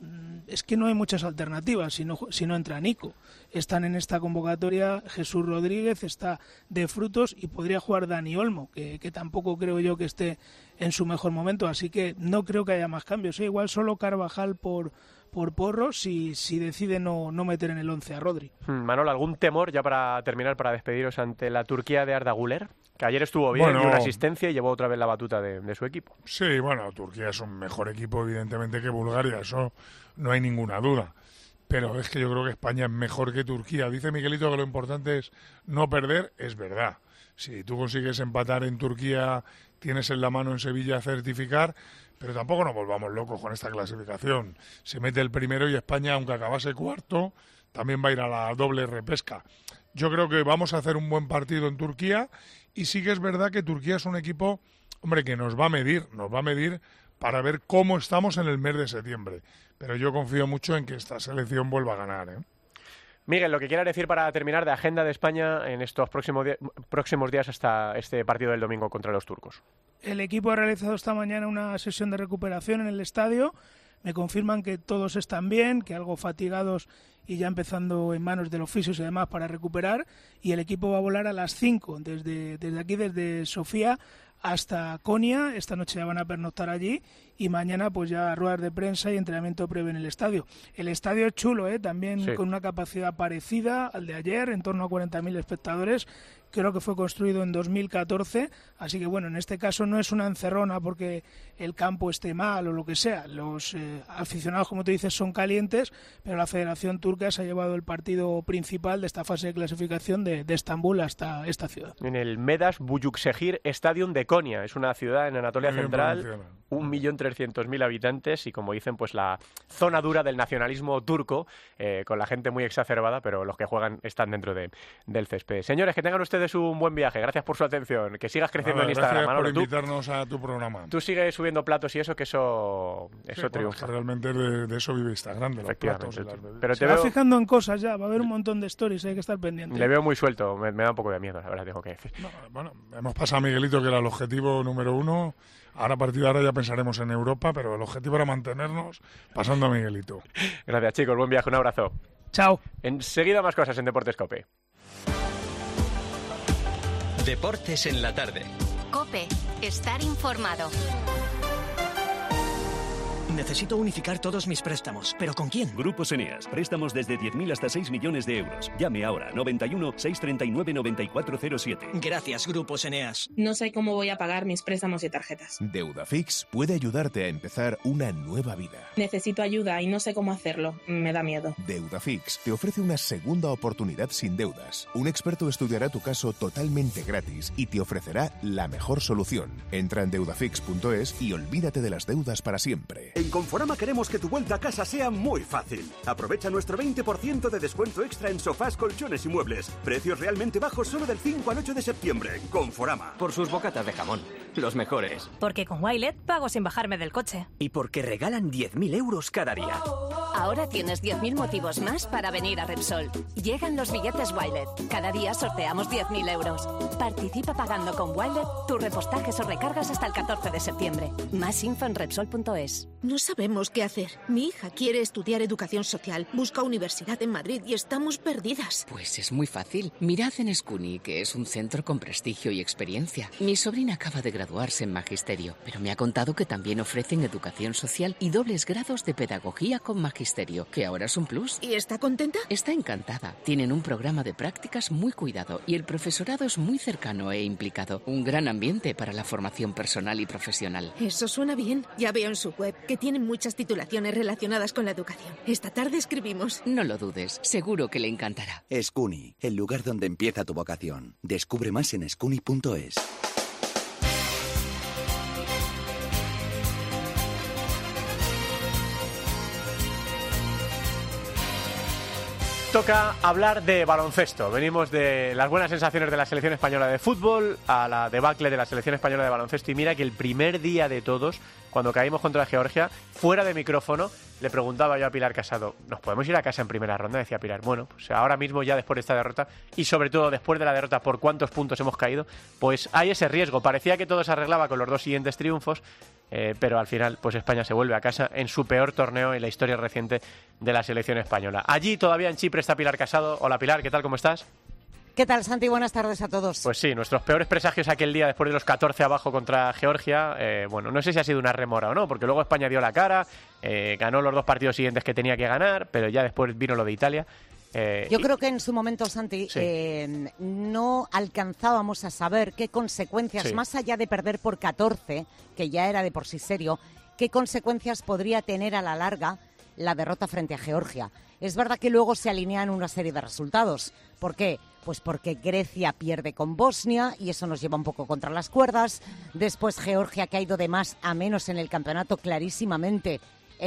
Speaker 21: Es que no hay muchas alternativas si no, si no entra Nico. Están en esta convocatoria Jesús Rodríguez, está de frutos y podría jugar Dani Olmo, que, que tampoco creo yo que esté en su mejor momento, así que no creo que haya más cambios. ¿eh? Igual solo Carvajal por, por Porro si, si decide no, no meter en el once a Rodri.
Speaker 4: Manolo, ¿algún temor ya para terminar, para despediros ante la Turquía de Arda Güler? Que ayer estuvo bien,
Speaker 22: bueno,
Speaker 4: dio una asistencia y llevó otra vez la batuta de, de su equipo.
Speaker 22: Sí, bueno, Turquía es un mejor equipo evidentemente que Bulgaria, eso no hay ninguna duda. Pero es que yo creo que España es mejor que Turquía. Dice Miguelito que lo importante es no perder, es verdad. Si tú consigues empatar en Turquía, tienes en la mano en Sevilla certificar, pero tampoco nos volvamos locos con esta clasificación. Se mete el primero y España, aunque acabase cuarto, también va a ir a la doble repesca. Yo creo que vamos a hacer un buen partido en Turquía y sí que es verdad que Turquía es un equipo, hombre, que nos va a medir, nos va a medir para ver cómo estamos en el mes de septiembre. Pero yo confío mucho en que esta selección vuelva a ganar, ¿eh?
Speaker 4: Miguel, lo que quieras decir para terminar de agenda de España en estos próximos, di- próximos días hasta este partido del domingo contra los turcos.
Speaker 21: El equipo ha realizado esta mañana una sesión de recuperación en el estadio. Me confirman que todos están bien, que algo fatigados y ya empezando en manos de los fisios y demás para recuperar. Y el equipo va a volar a las cinco, desde, desde aquí, desde Sofía hasta Konya. Esta noche ya van a pernoctar allí y mañana pues ya ruedas de prensa y entrenamiento previo en el estadio. El estadio es chulo, ¿eh? También sí, con una capacidad parecida al de ayer, en torno a cuarenta mil espectadores. Creo que fue construido en dos mil catorce, así que bueno, en este caso no es una encerrona porque el campo esté mal o lo que sea. Los eh, aficionados, como tú dices, son calientes, pero la Federación Turca se ha llevado el partido principal de esta fase de clasificación de, de Estambul hasta esta ciudad.
Speaker 4: En el Medas Buyukşehir Stadium de Konya, es una ciudad en Anatolia
Speaker 22: Muy
Speaker 4: Central, un millón trescientos mil habitantes y, como dicen, pues la zona dura del nacionalismo turco, eh, con la gente muy exacerbada, pero los que juegan están dentro de, del césped. Señores, que tengan ustedes un buen viaje. Gracias por su atención. Que sigas creciendo
Speaker 22: Nada,
Speaker 4: en Instagram.
Speaker 22: Gracias
Speaker 4: Manolo,
Speaker 22: por invitarnos tú, a tu programa.
Speaker 4: Tú sigues subiendo platos y eso, que eso, eso
Speaker 22: sí,
Speaker 4: triunfa.
Speaker 22: Bueno, realmente de, de eso vive Instagram, de los platos y las bebidas.
Speaker 4: Pero te
Speaker 21: Se
Speaker 4: veo...
Speaker 21: va fijando en cosas ya, va a haber un montón de stories, hay que estar pendiente.
Speaker 4: Le veo muy suelto, me, me da un poco de miedo, la verdad, tengo que decir.
Speaker 22: No, bueno, hemos pasado a Miguelito, que era el objetivo número uno. Ahora, a partir de ahora, ya pensaremos en Europa, pero el objetivo era mantenernos pasando a Miguelito.
Speaker 4: Gracias, chicos. Buen viaje. Un abrazo.
Speaker 21: Chao.
Speaker 4: Enseguida más cosas en Deportes COPE.
Speaker 15: Deportes en la tarde.
Speaker 2: COPE. Estar informado.
Speaker 1: Necesito unificar todos mis préstamos. ¿Pero con quién?
Speaker 3: Grupos Eneas. Préstamos desde diez mil hasta seis millones de euros. Llame ahora. noventa y uno, seiscientos treinta y nueve, noventa y cuatro cero siete.
Speaker 1: Gracias, Grupos Eneas.
Speaker 5: No sé cómo voy a pagar mis préstamos y tarjetas.
Speaker 23: Deudafix puede ayudarte a empezar una nueva vida.
Speaker 5: Necesito ayuda y no sé cómo hacerlo. Me da miedo.
Speaker 23: Deudafix te ofrece una segunda oportunidad sin deudas. Un experto estudiará tu caso totalmente gratis y te ofrecerá la mejor solución. Entra en deudafix punto es y olvídate de las deudas para siempre.
Speaker 24: En Conforama queremos que tu vuelta a casa sea muy fácil. Aprovecha nuestro veinte por ciento de descuento extra en sofás, colchones y muebles. Precios realmente bajos solo del cinco al ocho de septiembre. Conforama.
Speaker 25: Por sus bocatas de jamón. Los mejores.
Speaker 26: Porque con Wilet pago sin bajarme del coche.
Speaker 25: Y porque regalan diez mil euros cada día.
Speaker 2: Ahora tienes diez mil motivos más para venir a Repsol. Llegan los billetes Wilet. Cada día sorteamos diez mil euros. Participa pagando con Wilet tus repostajes o recargas hasta el catorce de septiembre. Más info en Repsol punto es.
Speaker 27: No sabemos qué hacer. Mi hija quiere estudiar educación social, busca universidad en Madrid y estamos perdidas.
Speaker 29: Pues es muy fácil. Mirad en Escuni, que es un centro con prestigio y experiencia. Mi sobrina acaba de graduarse en magisterio, pero me ha contado que también ofrecen educación social y dobles grados de pedagogía con magisterio, que ahora es un plus.
Speaker 27: ¿Y está contenta?
Speaker 29: Está encantada. Tienen un programa de prácticas muy cuidado y el profesorado es muy cercano e implicado. Un gran ambiente para la formación personal y profesional.
Speaker 27: Eso suena bien. Ya veo en su web que tienen muchas titulaciones relacionadas con la educación. Esta tarde escribimos.
Speaker 29: No lo dudes, seguro que le encantará.
Speaker 30: Escuni, el lugar donde empieza tu vocación. Descubre más en escuni punto es.
Speaker 4: Toca hablar de baloncesto. Venimos de las buenas sensaciones de la selección española de fútbol a la debacle de la selección española de baloncesto. Y mira que el primer día de todos, cuando caímos contra Georgia, fuera de micrófono, le preguntaba yo a Pilar Casado, ¿nos podemos ir a casa en primera ronda? Decía Pilar, bueno, pues ahora mismo ya después de esta derrota y sobre todo después de la derrota por cuántos puntos hemos caído, pues hay ese riesgo. Parecía que todo se arreglaba con los dos siguientes triunfos, eh, pero al final pues España se vuelve a casa en su peor torneo en la historia reciente de la selección española. Allí todavía en Chipre está Pilar Casado. Hola Pilar, ¿qué tal? ¿Cómo estás?
Speaker 6: ¿Qué tal, Santi? Buenas tardes a todos.
Speaker 4: Pues sí, nuestros peores presagios aquel día después de los catorce abajo contra Georgia. Eh, bueno, no sé si ha sido una remora o no, porque luego España dio la cara, eh, ganó los dos partidos siguientes que tenía que ganar, pero ya después vino lo de Italia. Eh,
Speaker 6: Yo
Speaker 4: y...
Speaker 6: creo que en su momento, Santi,
Speaker 4: sí.
Speaker 6: eh, no alcanzábamos a saber qué consecuencias,
Speaker 4: sí.
Speaker 6: más allá de perder por catorce, que ya era de por sí serio, qué consecuencias podría tener a la larga la derrota frente a Georgia. Es verdad que luego se alinean una serie de resultados. ¿Por qué? Pues porque Grecia pierde con Bosnia y eso nos lleva un poco contra las cuerdas. Después Georgia, que ha ido de más a menos en el campeonato clarísimamente,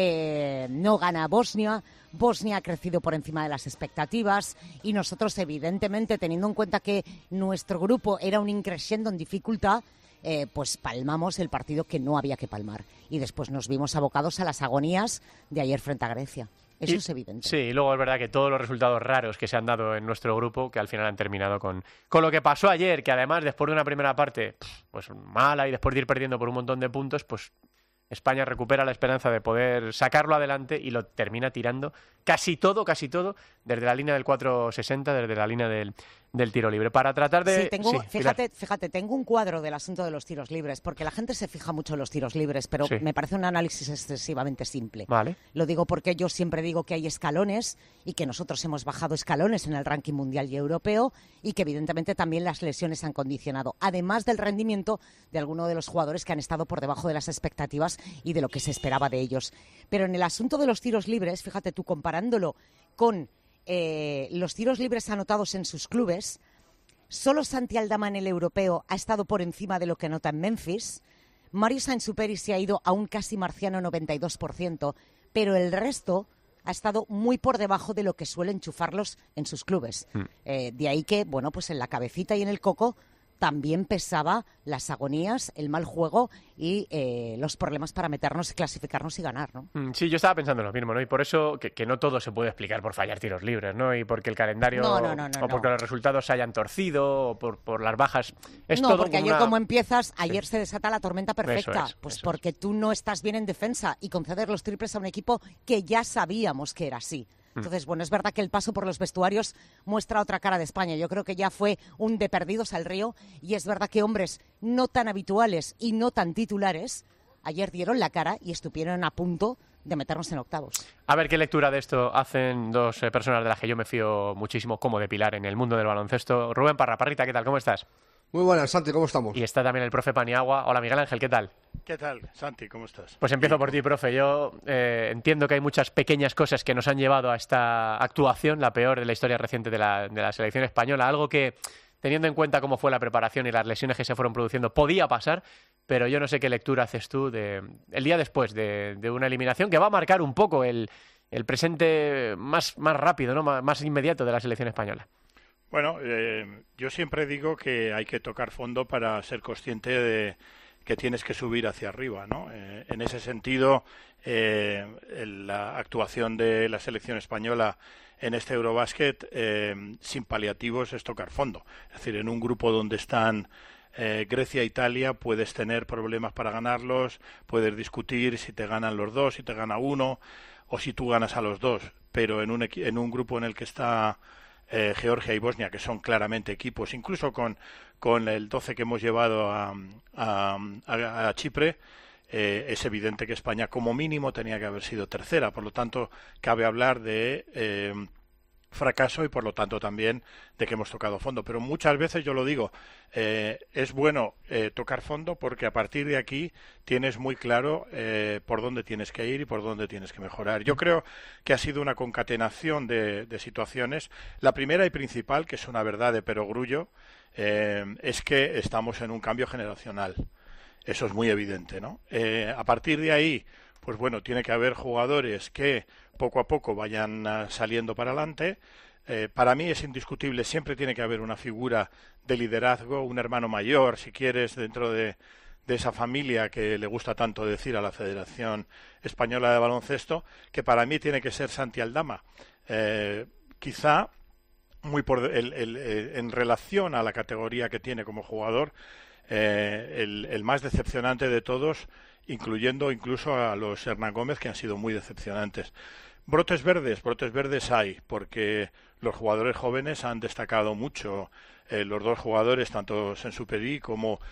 Speaker 6: eh, no gana a Bosnia. Bosnia ha crecido por encima de las expectativas y nosotros, evidentemente, teniendo en cuenta que nuestro grupo era un increciendo en dificultad, eh, pues palmamos el partido que no había que palmar. Y después nos vimos abocados a las agonías de ayer frente a Grecia. Eso
Speaker 4: y,
Speaker 6: es evidente.
Speaker 4: Sí, y luego es verdad que todos los resultados raros que se han dado en nuestro grupo, que al final han terminado con, con lo que pasó ayer, que además después de una primera parte pues mala y después de ir perdiendo por un montón de puntos, pues España recupera la esperanza de poder sacarlo adelante y lo termina tirando casi todo, casi todo, desde la línea del cuatro sesenta, desde la línea del, del tiro libre. Para tratar de...
Speaker 6: Sí, tengo,
Speaker 4: sí,
Speaker 6: fíjate, fíjate, tengo un cuadro del asunto de los tiros libres, porque la gente se fija mucho en los tiros libres, pero
Speaker 4: sí.
Speaker 6: me parece un análisis excesivamente simple.
Speaker 4: Vale.
Speaker 6: Lo digo porque yo siempre digo que hay escalones y que nosotros hemos bajado escalones en el ranking mundial y europeo y que evidentemente también las lesiones han condicionado, además del rendimiento de algunos de los jugadores que han estado por debajo de las expectativas y de lo que se esperaba de ellos. Pero en el asunto de los tiros libres, fíjate tú, comparándolo con eh, los tiros libres anotados en sus clubes, solo Santi Aldama en el europeo ha estado por encima de lo que anota en Memphis. Mario Sainz-Superi se ha ido a un casi marciano noventa y dos por ciento, pero el resto ha estado muy por debajo de lo que suelen enchufarlos en sus clubes. Mm. Eh, de ahí que, bueno, pues en la cabecita y en el coco también pesaba las agonías, el mal juego y eh, los problemas para meternos, clasificarnos y ganar, ¿no?
Speaker 4: Sí, yo estaba pensando lo mismo, ¿no? Y por eso que, que no todo se puede explicar por fallar tiros libres, ¿no? Y porque el calendario...
Speaker 6: No, no, no, no,
Speaker 4: o porque
Speaker 6: no.
Speaker 4: los resultados se hayan torcido, o por, por las bajas... Es
Speaker 6: no,
Speaker 4: todo
Speaker 6: porque ayer
Speaker 4: una...
Speaker 6: como empiezas, ayer
Speaker 4: sí.
Speaker 6: se desata la tormenta perfecta.
Speaker 4: Es,
Speaker 6: pues porque es. tú no estás bien en defensa y conceder los triples a un equipo que ya sabíamos que era así. Entonces, bueno, es verdad que el paso por los vestuarios muestra otra cara de España. Yo creo que ya fue un de perdidos al río y es verdad que hombres no tan habituales y no tan titulares ayer dieron la cara y estuvieron a punto de meternos en octavos.
Speaker 4: A ver qué lectura de esto hacen dos eh, personas de las que yo me fío muchísimo, como de Pilar en el mundo del baloncesto. Rubén Parra, Parrita, ¿qué tal? ¿Cómo estás?
Speaker 7: Muy buenas, Santi, ¿cómo estamos?
Speaker 4: Y está también el profe Paniagua. Hola, Miguel Ángel, ¿qué tal?
Speaker 8: ¿Qué tal, Santi? ¿Cómo estás?
Speaker 4: Pues empiezo por ti, profe. Yo eh, entiendo que hay muchas pequeñas cosas que nos han llevado a esta actuación, la peor de la historia reciente de la, de la selección española. Algo que, teniendo en cuenta cómo fue la preparación y las lesiones que se fueron produciendo, podía pasar, pero yo no sé qué lectura haces tú de, el día después de, de una eliminación que va a marcar un poco el, el presente más, más rápido, ¿no? más, más inmediato de la selección española.
Speaker 8: Bueno, eh, yo siempre digo que hay que tocar fondo para ser consciente de que tienes que subir hacia arriba, ¿no? Eh, en ese sentido, eh, la actuación de la selección española en este Eurobasket, eh, sin paliativos, es tocar fondo. Es decir, en un grupo donde están eh, Grecia e Italia, puedes tener problemas para ganarlos, puedes discutir si te ganan los dos, si te gana uno, o si tú ganas a los dos. Pero en un, en un grupo en el que está Eh, Georgia y Bosnia, que son claramente equipos, incluso con, con el doce que hemos llevado a, a, a, a Chipre, eh, es evidente que España como mínimo tenía que haber sido tercera. Por lo tanto, cabe hablar de eh, fracaso y por lo tanto también de que hemos tocado fondo. Pero muchas veces yo lo digo, eh, es bueno eh, tocar fondo porque a partir de aquí tienes muy claro eh, por dónde tienes que ir y por dónde tienes que mejorar. Yo creo que ha sido una concatenación de, de situaciones. La primera y principal, que es una verdad de perogrullo, eh, es que estamos en un cambio generacional. Eso es muy evidente, ¿no? Eh, a partir de ahí, pues bueno, tiene que haber jugadores que poco a poco vayan uh, saliendo para adelante. Eh, para mí es indiscutible, siempre tiene que haber una figura de liderazgo, un hermano mayor, si quieres, dentro de, de esa familia que le gusta tanto decir a la Federación Española de Baloncesto, que para mí tiene que ser Santi Aldama. Eh, quizá, muy por el, el, el, en relación a la categoría que tiene como jugador, eh, el, el más decepcionante de todos, incluyendo incluso a los Hernán Gómez, que han sido muy decepcionantes. Brotes verdes, brotes verdes hay, porque los jugadores jóvenes han destacado mucho. Eh, los dos jugadores, tanto Sensuperi como,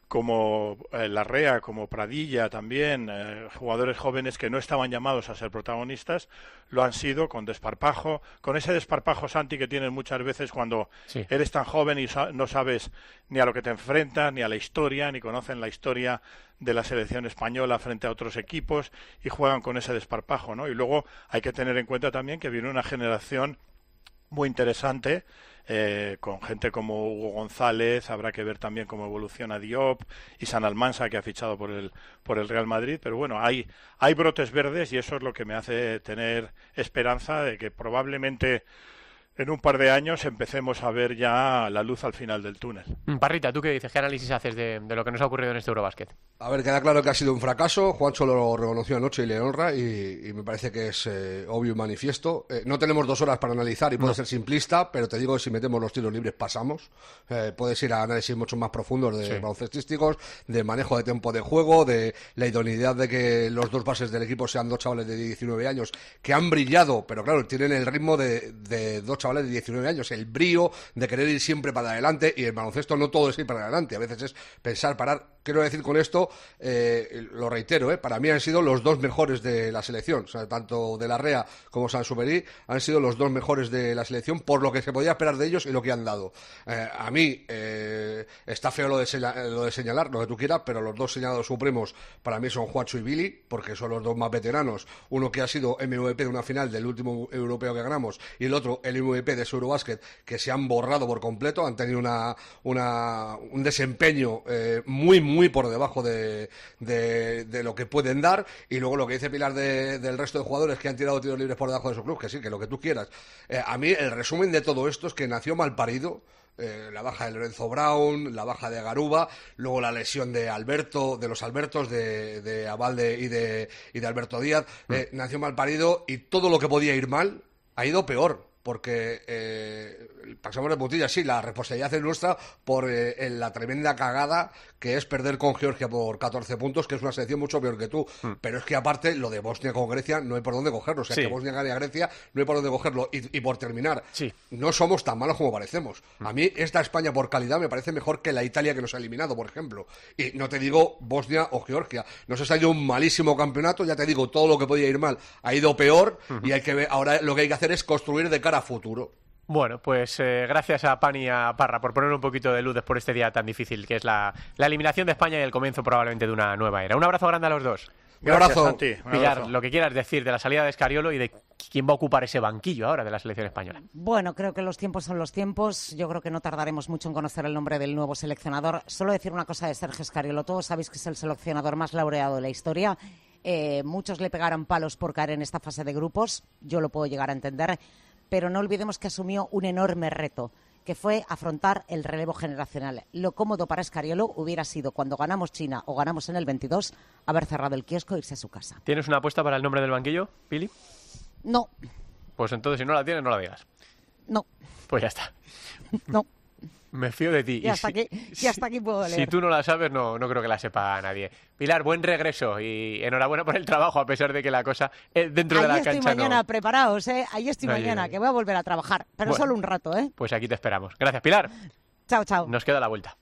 Speaker 8: como eh, Larrea, como Pradilla también, eh, jugadores jóvenes que no estaban llamados a ser protagonistas, lo han sido con desparpajo, con ese desparpajo, Santi, que tienes muchas veces cuando sí. eres tan joven y sa- no sabes ni a lo que te enfrentas, ni a la historia, ni conocen la historia de la selección española frente a otros equipos y juegan con ese desparpajo, ¿no? Y luego hay que tener en cuenta también que viene una generación muy interesante, eh, con gente como Hugo González, habrá que ver también cómo evoluciona Diop y San Almansa, que ha fichado por el por el Real Madrid, pero bueno, hay hay brotes verdes y eso es lo que me hace tener esperanza de que probablemente en un par de años empecemos a ver ya la luz al final del túnel.
Speaker 4: Parrita, ¿tú qué dices? ¿Qué análisis haces de, de lo que nos ha ocurrido en este Eurobásquet?
Speaker 7: A ver, queda claro que ha sido un fracaso. Juancho lo reconoció anoche y le honra, y, y me parece que es eh, obvio y manifiesto. Eh, no tenemos dos horas para analizar y puedo no. ser simplista, pero te digo que si metemos los tiros libres pasamos. Eh, puedes ir a análisis mucho más profundos de sí. baloncestísticos, de manejo de tiempo de juego, de la idoneidad de que los dos bases del equipo sean dos chavales de diecinueve años que han brillado, pero claro, tienen el ritmo de, de dos chavales de diecinueve años, el brío de querer ir siempre para adelante, y el baloncesto no todo es ir para adelante, a veces es pensar, parar. Quiero decir con esto, eh, lo reitero, eh, para mí han sido los dos mejores de la selección, o sea, tanto de Larrea como Sensuperi han sido los dos mejores de la selección por lo que se podía esperar de ellos y lo que han dado. Eh, a mí eh, está feo lo de, señalar, lo de señalar, lo que tú quieras, pero los dos señalados supremos para mí son Juancho y Billy, porque son los dos más veteranos, uno que ha sido M V P de una final del último europeo que ganamos y el otro el M V P de ese Eurobásquet, que se han borrado por completo, han tenido una, una un desempeño eh, muy muy muy por debajo de, de, de lo que pueden dar. Y luego lo que dice Pilar de, del resto de jugadores que han tirado tiros libres por debajo de su club, que sí, que lo que tú quieras. Eh, a mí el resumen de todo esto es que nació mal parido. Eh, la baja de Lorenzo Brown, la baja de Garuba, luego la lesión de Alberto, de los Albertos, de, de Abalde y de, y de Alberto Díaz. Eh, mm. Nació mal parido y todo lo que podía ir mal ha ido peor. Porque, eh, pasamos de puntilla, sí, la responsabilidad es nuestra por eh, la tremenda cagada que es perder con Georgia por catorce puntos, que es una selección mucho peor que tú. Mm. Pero es que aparte, lo de Bosnia con Grecia no hay por dónde cogerlo. O sea, sí. que Bosnia gane a Grecia no hay por dónde cogerlo. Y, y por terminar, sí. no somos tan malos como parecemos. Mm. A mí esta España por calidad me parece mejor que la Italia que nos ha eliminado, por ejemplo. Y no te digo Bosnia o Georgia. Nos ha salido un malísimo campeonato, ya te digo, todo lo que podía ir mal ha ido peor. Mm-hmm. Y hay que ver, ahora lo que hay que hacer es construir de cara a futuro.
Speaker 4: Bueno, pues eh, gracias a Pani y a Parra por poner un poquito de luz después de este día tan difícil que es la, la eliminación de España y el comienzo probablemente de una nueva era. Un abrazo grande a los dos.
Speaker 7: Un abrazo.
Speaker 8: Santi, un
Speaker 4: Pilar,
Speaker 8: abrazo.
Speaker 4: lo que quieras decir de la salida de Escariolo y de quién va a ocupar ese banquillo ahora de la selección española.
Speaker 6: Bueno, creo que los tiempos son los tiempos. Yo creo que no tardaremos mucho en conocer el nombre del nuevo seleccionador. Solo decir una cosa de Sergio Escariolo. Todos sabéis que es el seleccionador más laureado de la historia. Eh, muchos le pegaron palos por caer en esta fase de grupos. Yo lo puedo llegar a entender. Pero no olvidemos que asumió un enorme reto, que fue afrontar el relevo generacional. Lo cómodo para Escariolo hubiera sido, cuando ganamos China o ganamos en el veintidós, haber cerrado el kiosco e irse a su casa.
Speaker 4: ¿Tienes una apuesta para el nombre del banquillo, Pili?
Speaker 6: No.
Speaker 4: Pues entonces, si no la tienes, no la digas.
Speaker 6: No.
Speaker 4: Pues ya está.
Speaker 6: No.
Speaker 4: Me fío de ti.
Speaker 6: Y hasta,
Speaker 4: si,
Speaker 6: aquí, y hasta aquí puedo leer.
Speaker 4: Si tú no la sabes, no, no creo que la sepa nadie. Pilar, buen regreso y enhorabuena por el trabajo, a pesar de que la cosa eh, dentro
Speaker 6: Ahí
Speaker 4: de la
Speaker 6: estoy
Speaker 4: cancha
Speaker 6: mañana,
Speaker 4: no...
Speaker 6: preparaos, ¿eh? Ahí estoy
Speaker 4: no
Speaker 6: mañana,
Speaker 4: llegue.
Speaker 6: que voy a volver a trabajar. Pero
Speaker 4: bueno,
Speaker 6: solo un rato, ¿eh?
Speaker 4: Pues aquí te esperamos. Gracias, Pilar.
Speaker 6: Chao, chao.
Speaker 4: Nos queda la vuelta.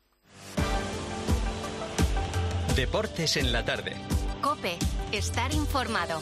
Speaker 15: Deportes en la tarde.
Speaker 2: COPE. Estar informado.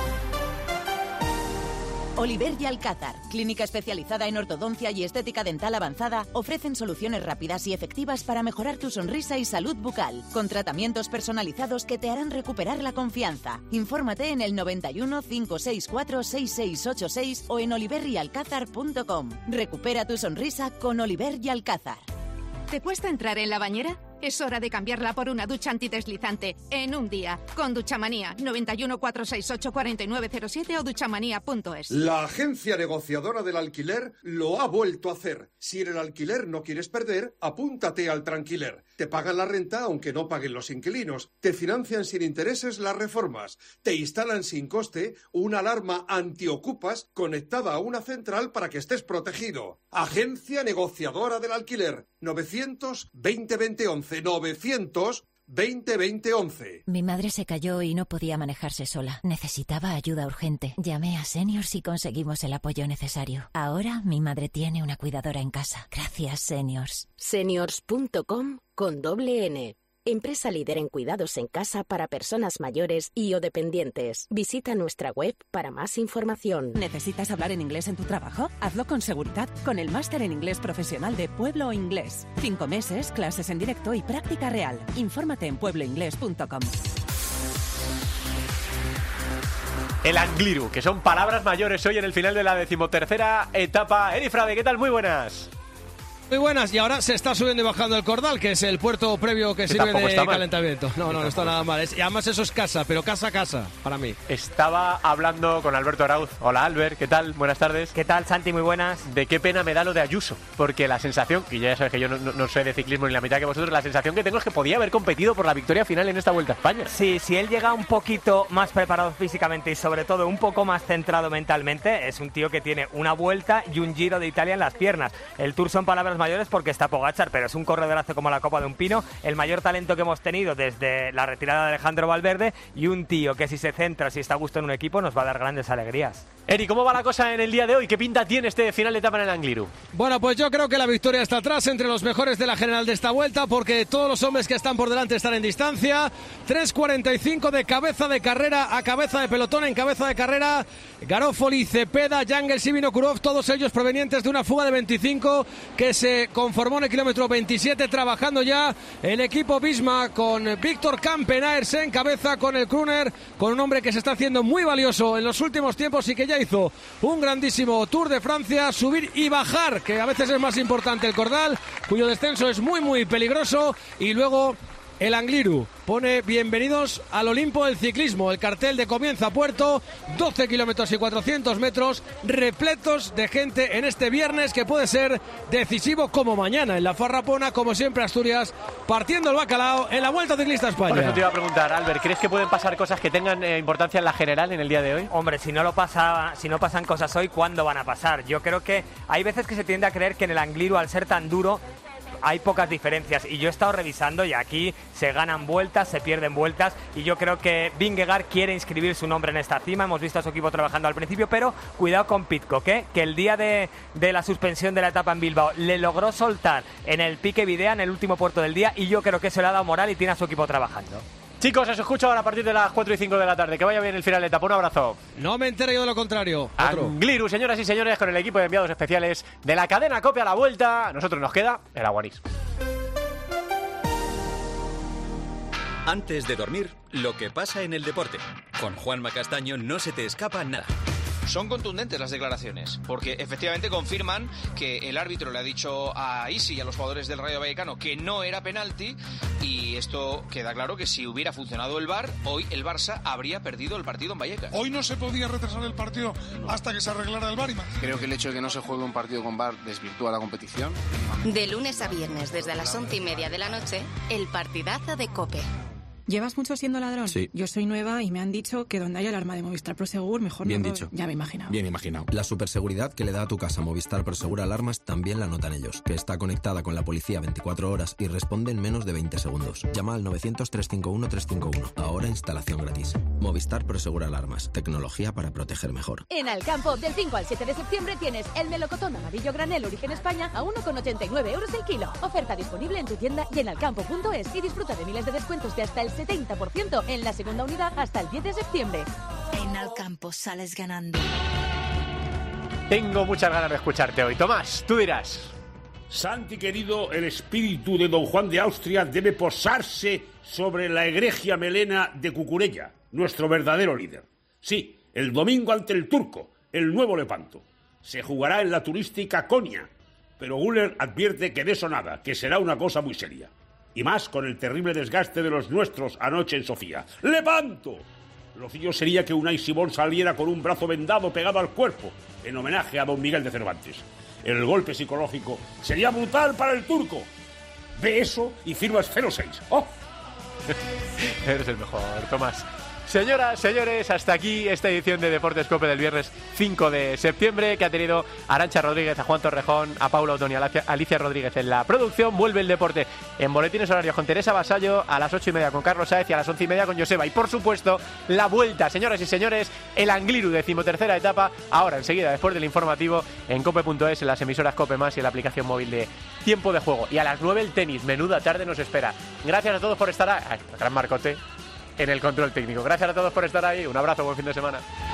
Speaker 9: Oliver y Alcázar, clínica especializada en ortodoncia y estética dental avanzada, ofrecen soluciones rápidas y efectivas para mejorar tu sonrisa y salud bucal, con tratamientos personalizados que te harán recuperar la confianza. Infórmate en el noventa y uno, cinco seis cuatro, seis seis ocho seis o en oliver y alcázar punto com. Recupera tu sonrisa con Oliver y Alcázar.
Speaker 2: ¿Te cuesta entrar en la bañera?
Speaker 27: Es hora de cambiarla por una ducha antideslizante en un día. Con Duchamanía, noventa y uno, cuatrocientos sesenta y ocho, cuarenta y nueve cero siete o duchamanía punto es.
Speaker 19: La agencia negociadora del alquiler lo ha vuelto a hacer. Si en el alquiler no quieres perder, apúntate al Tranquiler. Te pagan la renta aunque no paguen los inquilinos. Te financian sin intereses las reformas. Te instalan sin coste una alarma antiocupas conectada a una central para que estés protegido. Agencia negociadora del alquiler. novecientos veinte veinte once. novecientos veinte veinte once.
Speaker 10: Mi madre se cayó y no podía manejarse sola. Necesitaba ayuda urgente. Llamé a Seniors y conseguimos el apoyo necesario. Ahora mi madre tiene una cuidadora en casa. Gracias, Seniors.
Speaker 11: Seniors punto com con doble N. Empresa líder en cuidados en casa para personas mayores y o dependientes. Visita nuestra web para más información.
Speaker 12: ¿Necesitas hablar en inglés en tu trabajo? Hazlo con seguridad con el máster en inglés profesional de Pueblo Inglés. Cinco meses, clases en directo y práctica real. Infórmate en pueblo inglés punto com.
Speaker 4: El Angliru, que son palabras mayores hoy en el final de la decimotercera etapa. Eri Frade, ¿qué tal? Muy buenas.
Speaker 13: Muy buenas, y ahora se está subiendo y bajando el Cordal, que es el puerto previo que, que sirve de calentamiento. No, no, no está nada mal. Es, y además eso es casa, pero casa, casa, para mí.
Speaker 4: Estaba hablando con Alberto Arauz. Hola, Albert, ¿qué tal? Buenas tardes.
Speaker 14: ¿Qué tal, Santi? Muy buenas.
Speaker 4: De qué pena me da lo de Ayuso, porque la sensación, que ya sabes que yo no, no, no sé de ciclismo ni la mitad que vosotros, la sensación que tengo es que podía haber competido por la victoria final en esta Vuelta a España.
Speaker 14: Sí, si él llega un poquito más preparado físicamente y sobre todo un poco más centrado mentalmente, es un tío que tiene una Vuelta y un Giro de Italia en las piernas. El Tour son palabras mayores porque está Pogačar, pero es un corredorazo como la copa de un pino, el mayor talento que hemos tenido desde la retirada de Alejandro Valverde, y un tío que si se centra, si está a gusto en un equipo, nos va a dar grandes alegrías.
Speaker 4: Eri, ¿cómo va la cosa en el día de hoy? ¿Qué pinta tiene este final de etapa en el Angliru?
Speaker 13: Bueno, pues yo creo que la victoria está atrás entre los mejores de la general de esta vuelta, porque todos los hombres que están por delante están en distancia. tres cuarenta y cinco de cabeza de carrera a cabeza de pelotón. En cabeza de carrera Garofoli, Cepeda, Jangels y Vinokurov, todos ellos provenientes de una fuga de veinticinco que se conformó en el kilómetro veintisiete, trabajando ya el equipo Visma con Víctor Kampenaers en cabeza, con el Kruner, con un hombre que se está haciendo muy valioso en los últimos tiempos y que ya hizo un grandísimo Tour de Francia, subir y bajar, que a veces es más importante el Cordal, cuyo descenso es muy muy peligroso, y luego el Angliru pone bienvenidos al Olimpo del ciclismo, el cartel de Comienza Puerto, doce kilómetros y cuatrocientos metros, repletos de gente en este viernes que puede ser decisivo como mañana en la Farrapona, como siempre Asturias, partiendo el bacalao en la Vuelta Ciclista a España.
Speaker 4: Por eso te iba a preguntar, Albert, ¿crees que pueden pasar cosas que tengan eh, importancia en la general en el día de hoy?
Speaker 14: Hombre, si no lo pasa, si no pasan cosas hoy, ¿cuándo van a pasar? Yo creo que hay veces que se tiende a creer que en el Angliru, al ser tan duro, hay pocas diferencias, y yo he estado revisando y aquí se ganan vueltas, se pierden vueltas, y yo creo que Vingegaard quiere inscribir su nombre en esta cima. Hemos visto a su equipo trabajando al principio, pero cuidado con Pidcock, ¿eh? Que el día de, de la suspensión de la etapa en Bilbao le logró soltar en el pique Videa, en el último puerto del día, y yo creo que eso le ha dado moral y tiene a su equipo trabajando.
Speaker 4: Chicos, os escucho ahora a partir de las cuatro y cinco de la tarde. Que vaya bien el final de etapa. Un abrazo.
Speaker 13: No me enteré yo de lo contrario.
Speaker 4: Angliru, señoras y señores, con el equipo de enviados especiales de la cadena COPE a la vuelta. A nosotros nos queda el Aguanís.
Speaker 15: Antes de dormir, lo que pasa en el deporte. Con Juanma Castaño no se te escapa nada.
Speaker 16: Son contundentes las declaraciones, porque efectivamente confirman que el árbitro le ha dicho a Isi y a los jugadores del Rayo Vallecano que no era penalti, y esto queda claro que si hubiera funcionado el V A R, hoy el Barça habría perdido el partido en Vallecas.
Speaker 22: Hoy no se podía retrasar el partido no. hasta que se arreglara el V A R.
Speaker 17: Creo que el hecho de que no se juegue un partido con V A R desvirtúa la competición.
Speaker 11: De lunes a viernes, desde las once y media de la noche, el partidazo de COPE.
Speaker 18: ¿Llevas mucho siendo ladrón?
Speaker 17: Sí.
Speaker 18: Yo soy nueva y me han dicho que donde hay alarma de Movistar Prosegur, mejor
Speaker 17: Bien
Speaker 18: no...
Speaker 17: dicho.
Speaker 18: Ya me he imaginado.
Speaker 17: Bien imaginado. La superseguridad que le da a tu casa Movistar Prosegur Alarmas también la notan ellos, que está conectada con la policía veinticuatro horas y responde en menos de veinte segundos. Llama al novecientos, trescientos cincuenta y uno, trescientos cincuenta y uno. Ahora instalación gratis. Movistar Prosegur Alarmas. Tecnología para proteger mejor.
Speaker 20: En Alcampo, del cinco al siete de septiembre tienes el melocotón amarillo granel origen España a uno con ochenta y nueve euros el kilo. Oferta disponible en tu tienda y en alcampo punto es, y disfruta de miles de descuentos de hasta el setenta por ciento en la segunda unidad hasta el diez de septiembre. En Alcampo sales ganando.
Speaker 4: Tengo muchas ganas de escucharte hoy. Tomás, tú dirás.
Speaker 28: Santi querido, el espíritu de don Juan de Austria debe posarse sobre la egregia melena de Cucurella, nuestro verdadero líder. Sí, el domingo ante el Turco, el nuevo Lepanto. Se jugará en la turística Konya, pero Güler advierte que de eso nada, que será una cosa muy seria. Y más con el terrible desgaste de los nuestros anoche en Sofía. ¡Levanto! Lo suyo sería que Unai Simón saliera con un brazo vendado pegado al cuerpo, en homenaje a don Miguel de Cervantes. El golpe psicológico sería brutal para el turco. Ve eso y firmas cero seis. ¡Oh!
Speaker 4: Eres el mejor, Tomás. Señoras, señores, hasta aquí esta edición de Deportes Cope del viernes cinco de septiembre, que ha tenido a Arantxa Rodríguez, a Juan Torrejón, a Paula Otoni, a Alicia Rodríguez en la producción. Vuelve el deporte en boletines horarios con Teresa Vasallo, a las ocho y media con Carlos Sáez y a las once y media con Joseba. Y por supuesto, la vuelta, señoras y señores, el Angliru, decimotercera etapa, ahora enseguida, después del informativo, en cope punto es, en las emisoras Cope Más y en la aplicación móvil de Tiempo de Juego. Y a las nueve el tenis, menuda tarde nos espera. Gracias a todos por estar ahí. Gran Marcote en el control técnico. Gracias a todos por estar ahí. Un abrazo, buen fin de semana.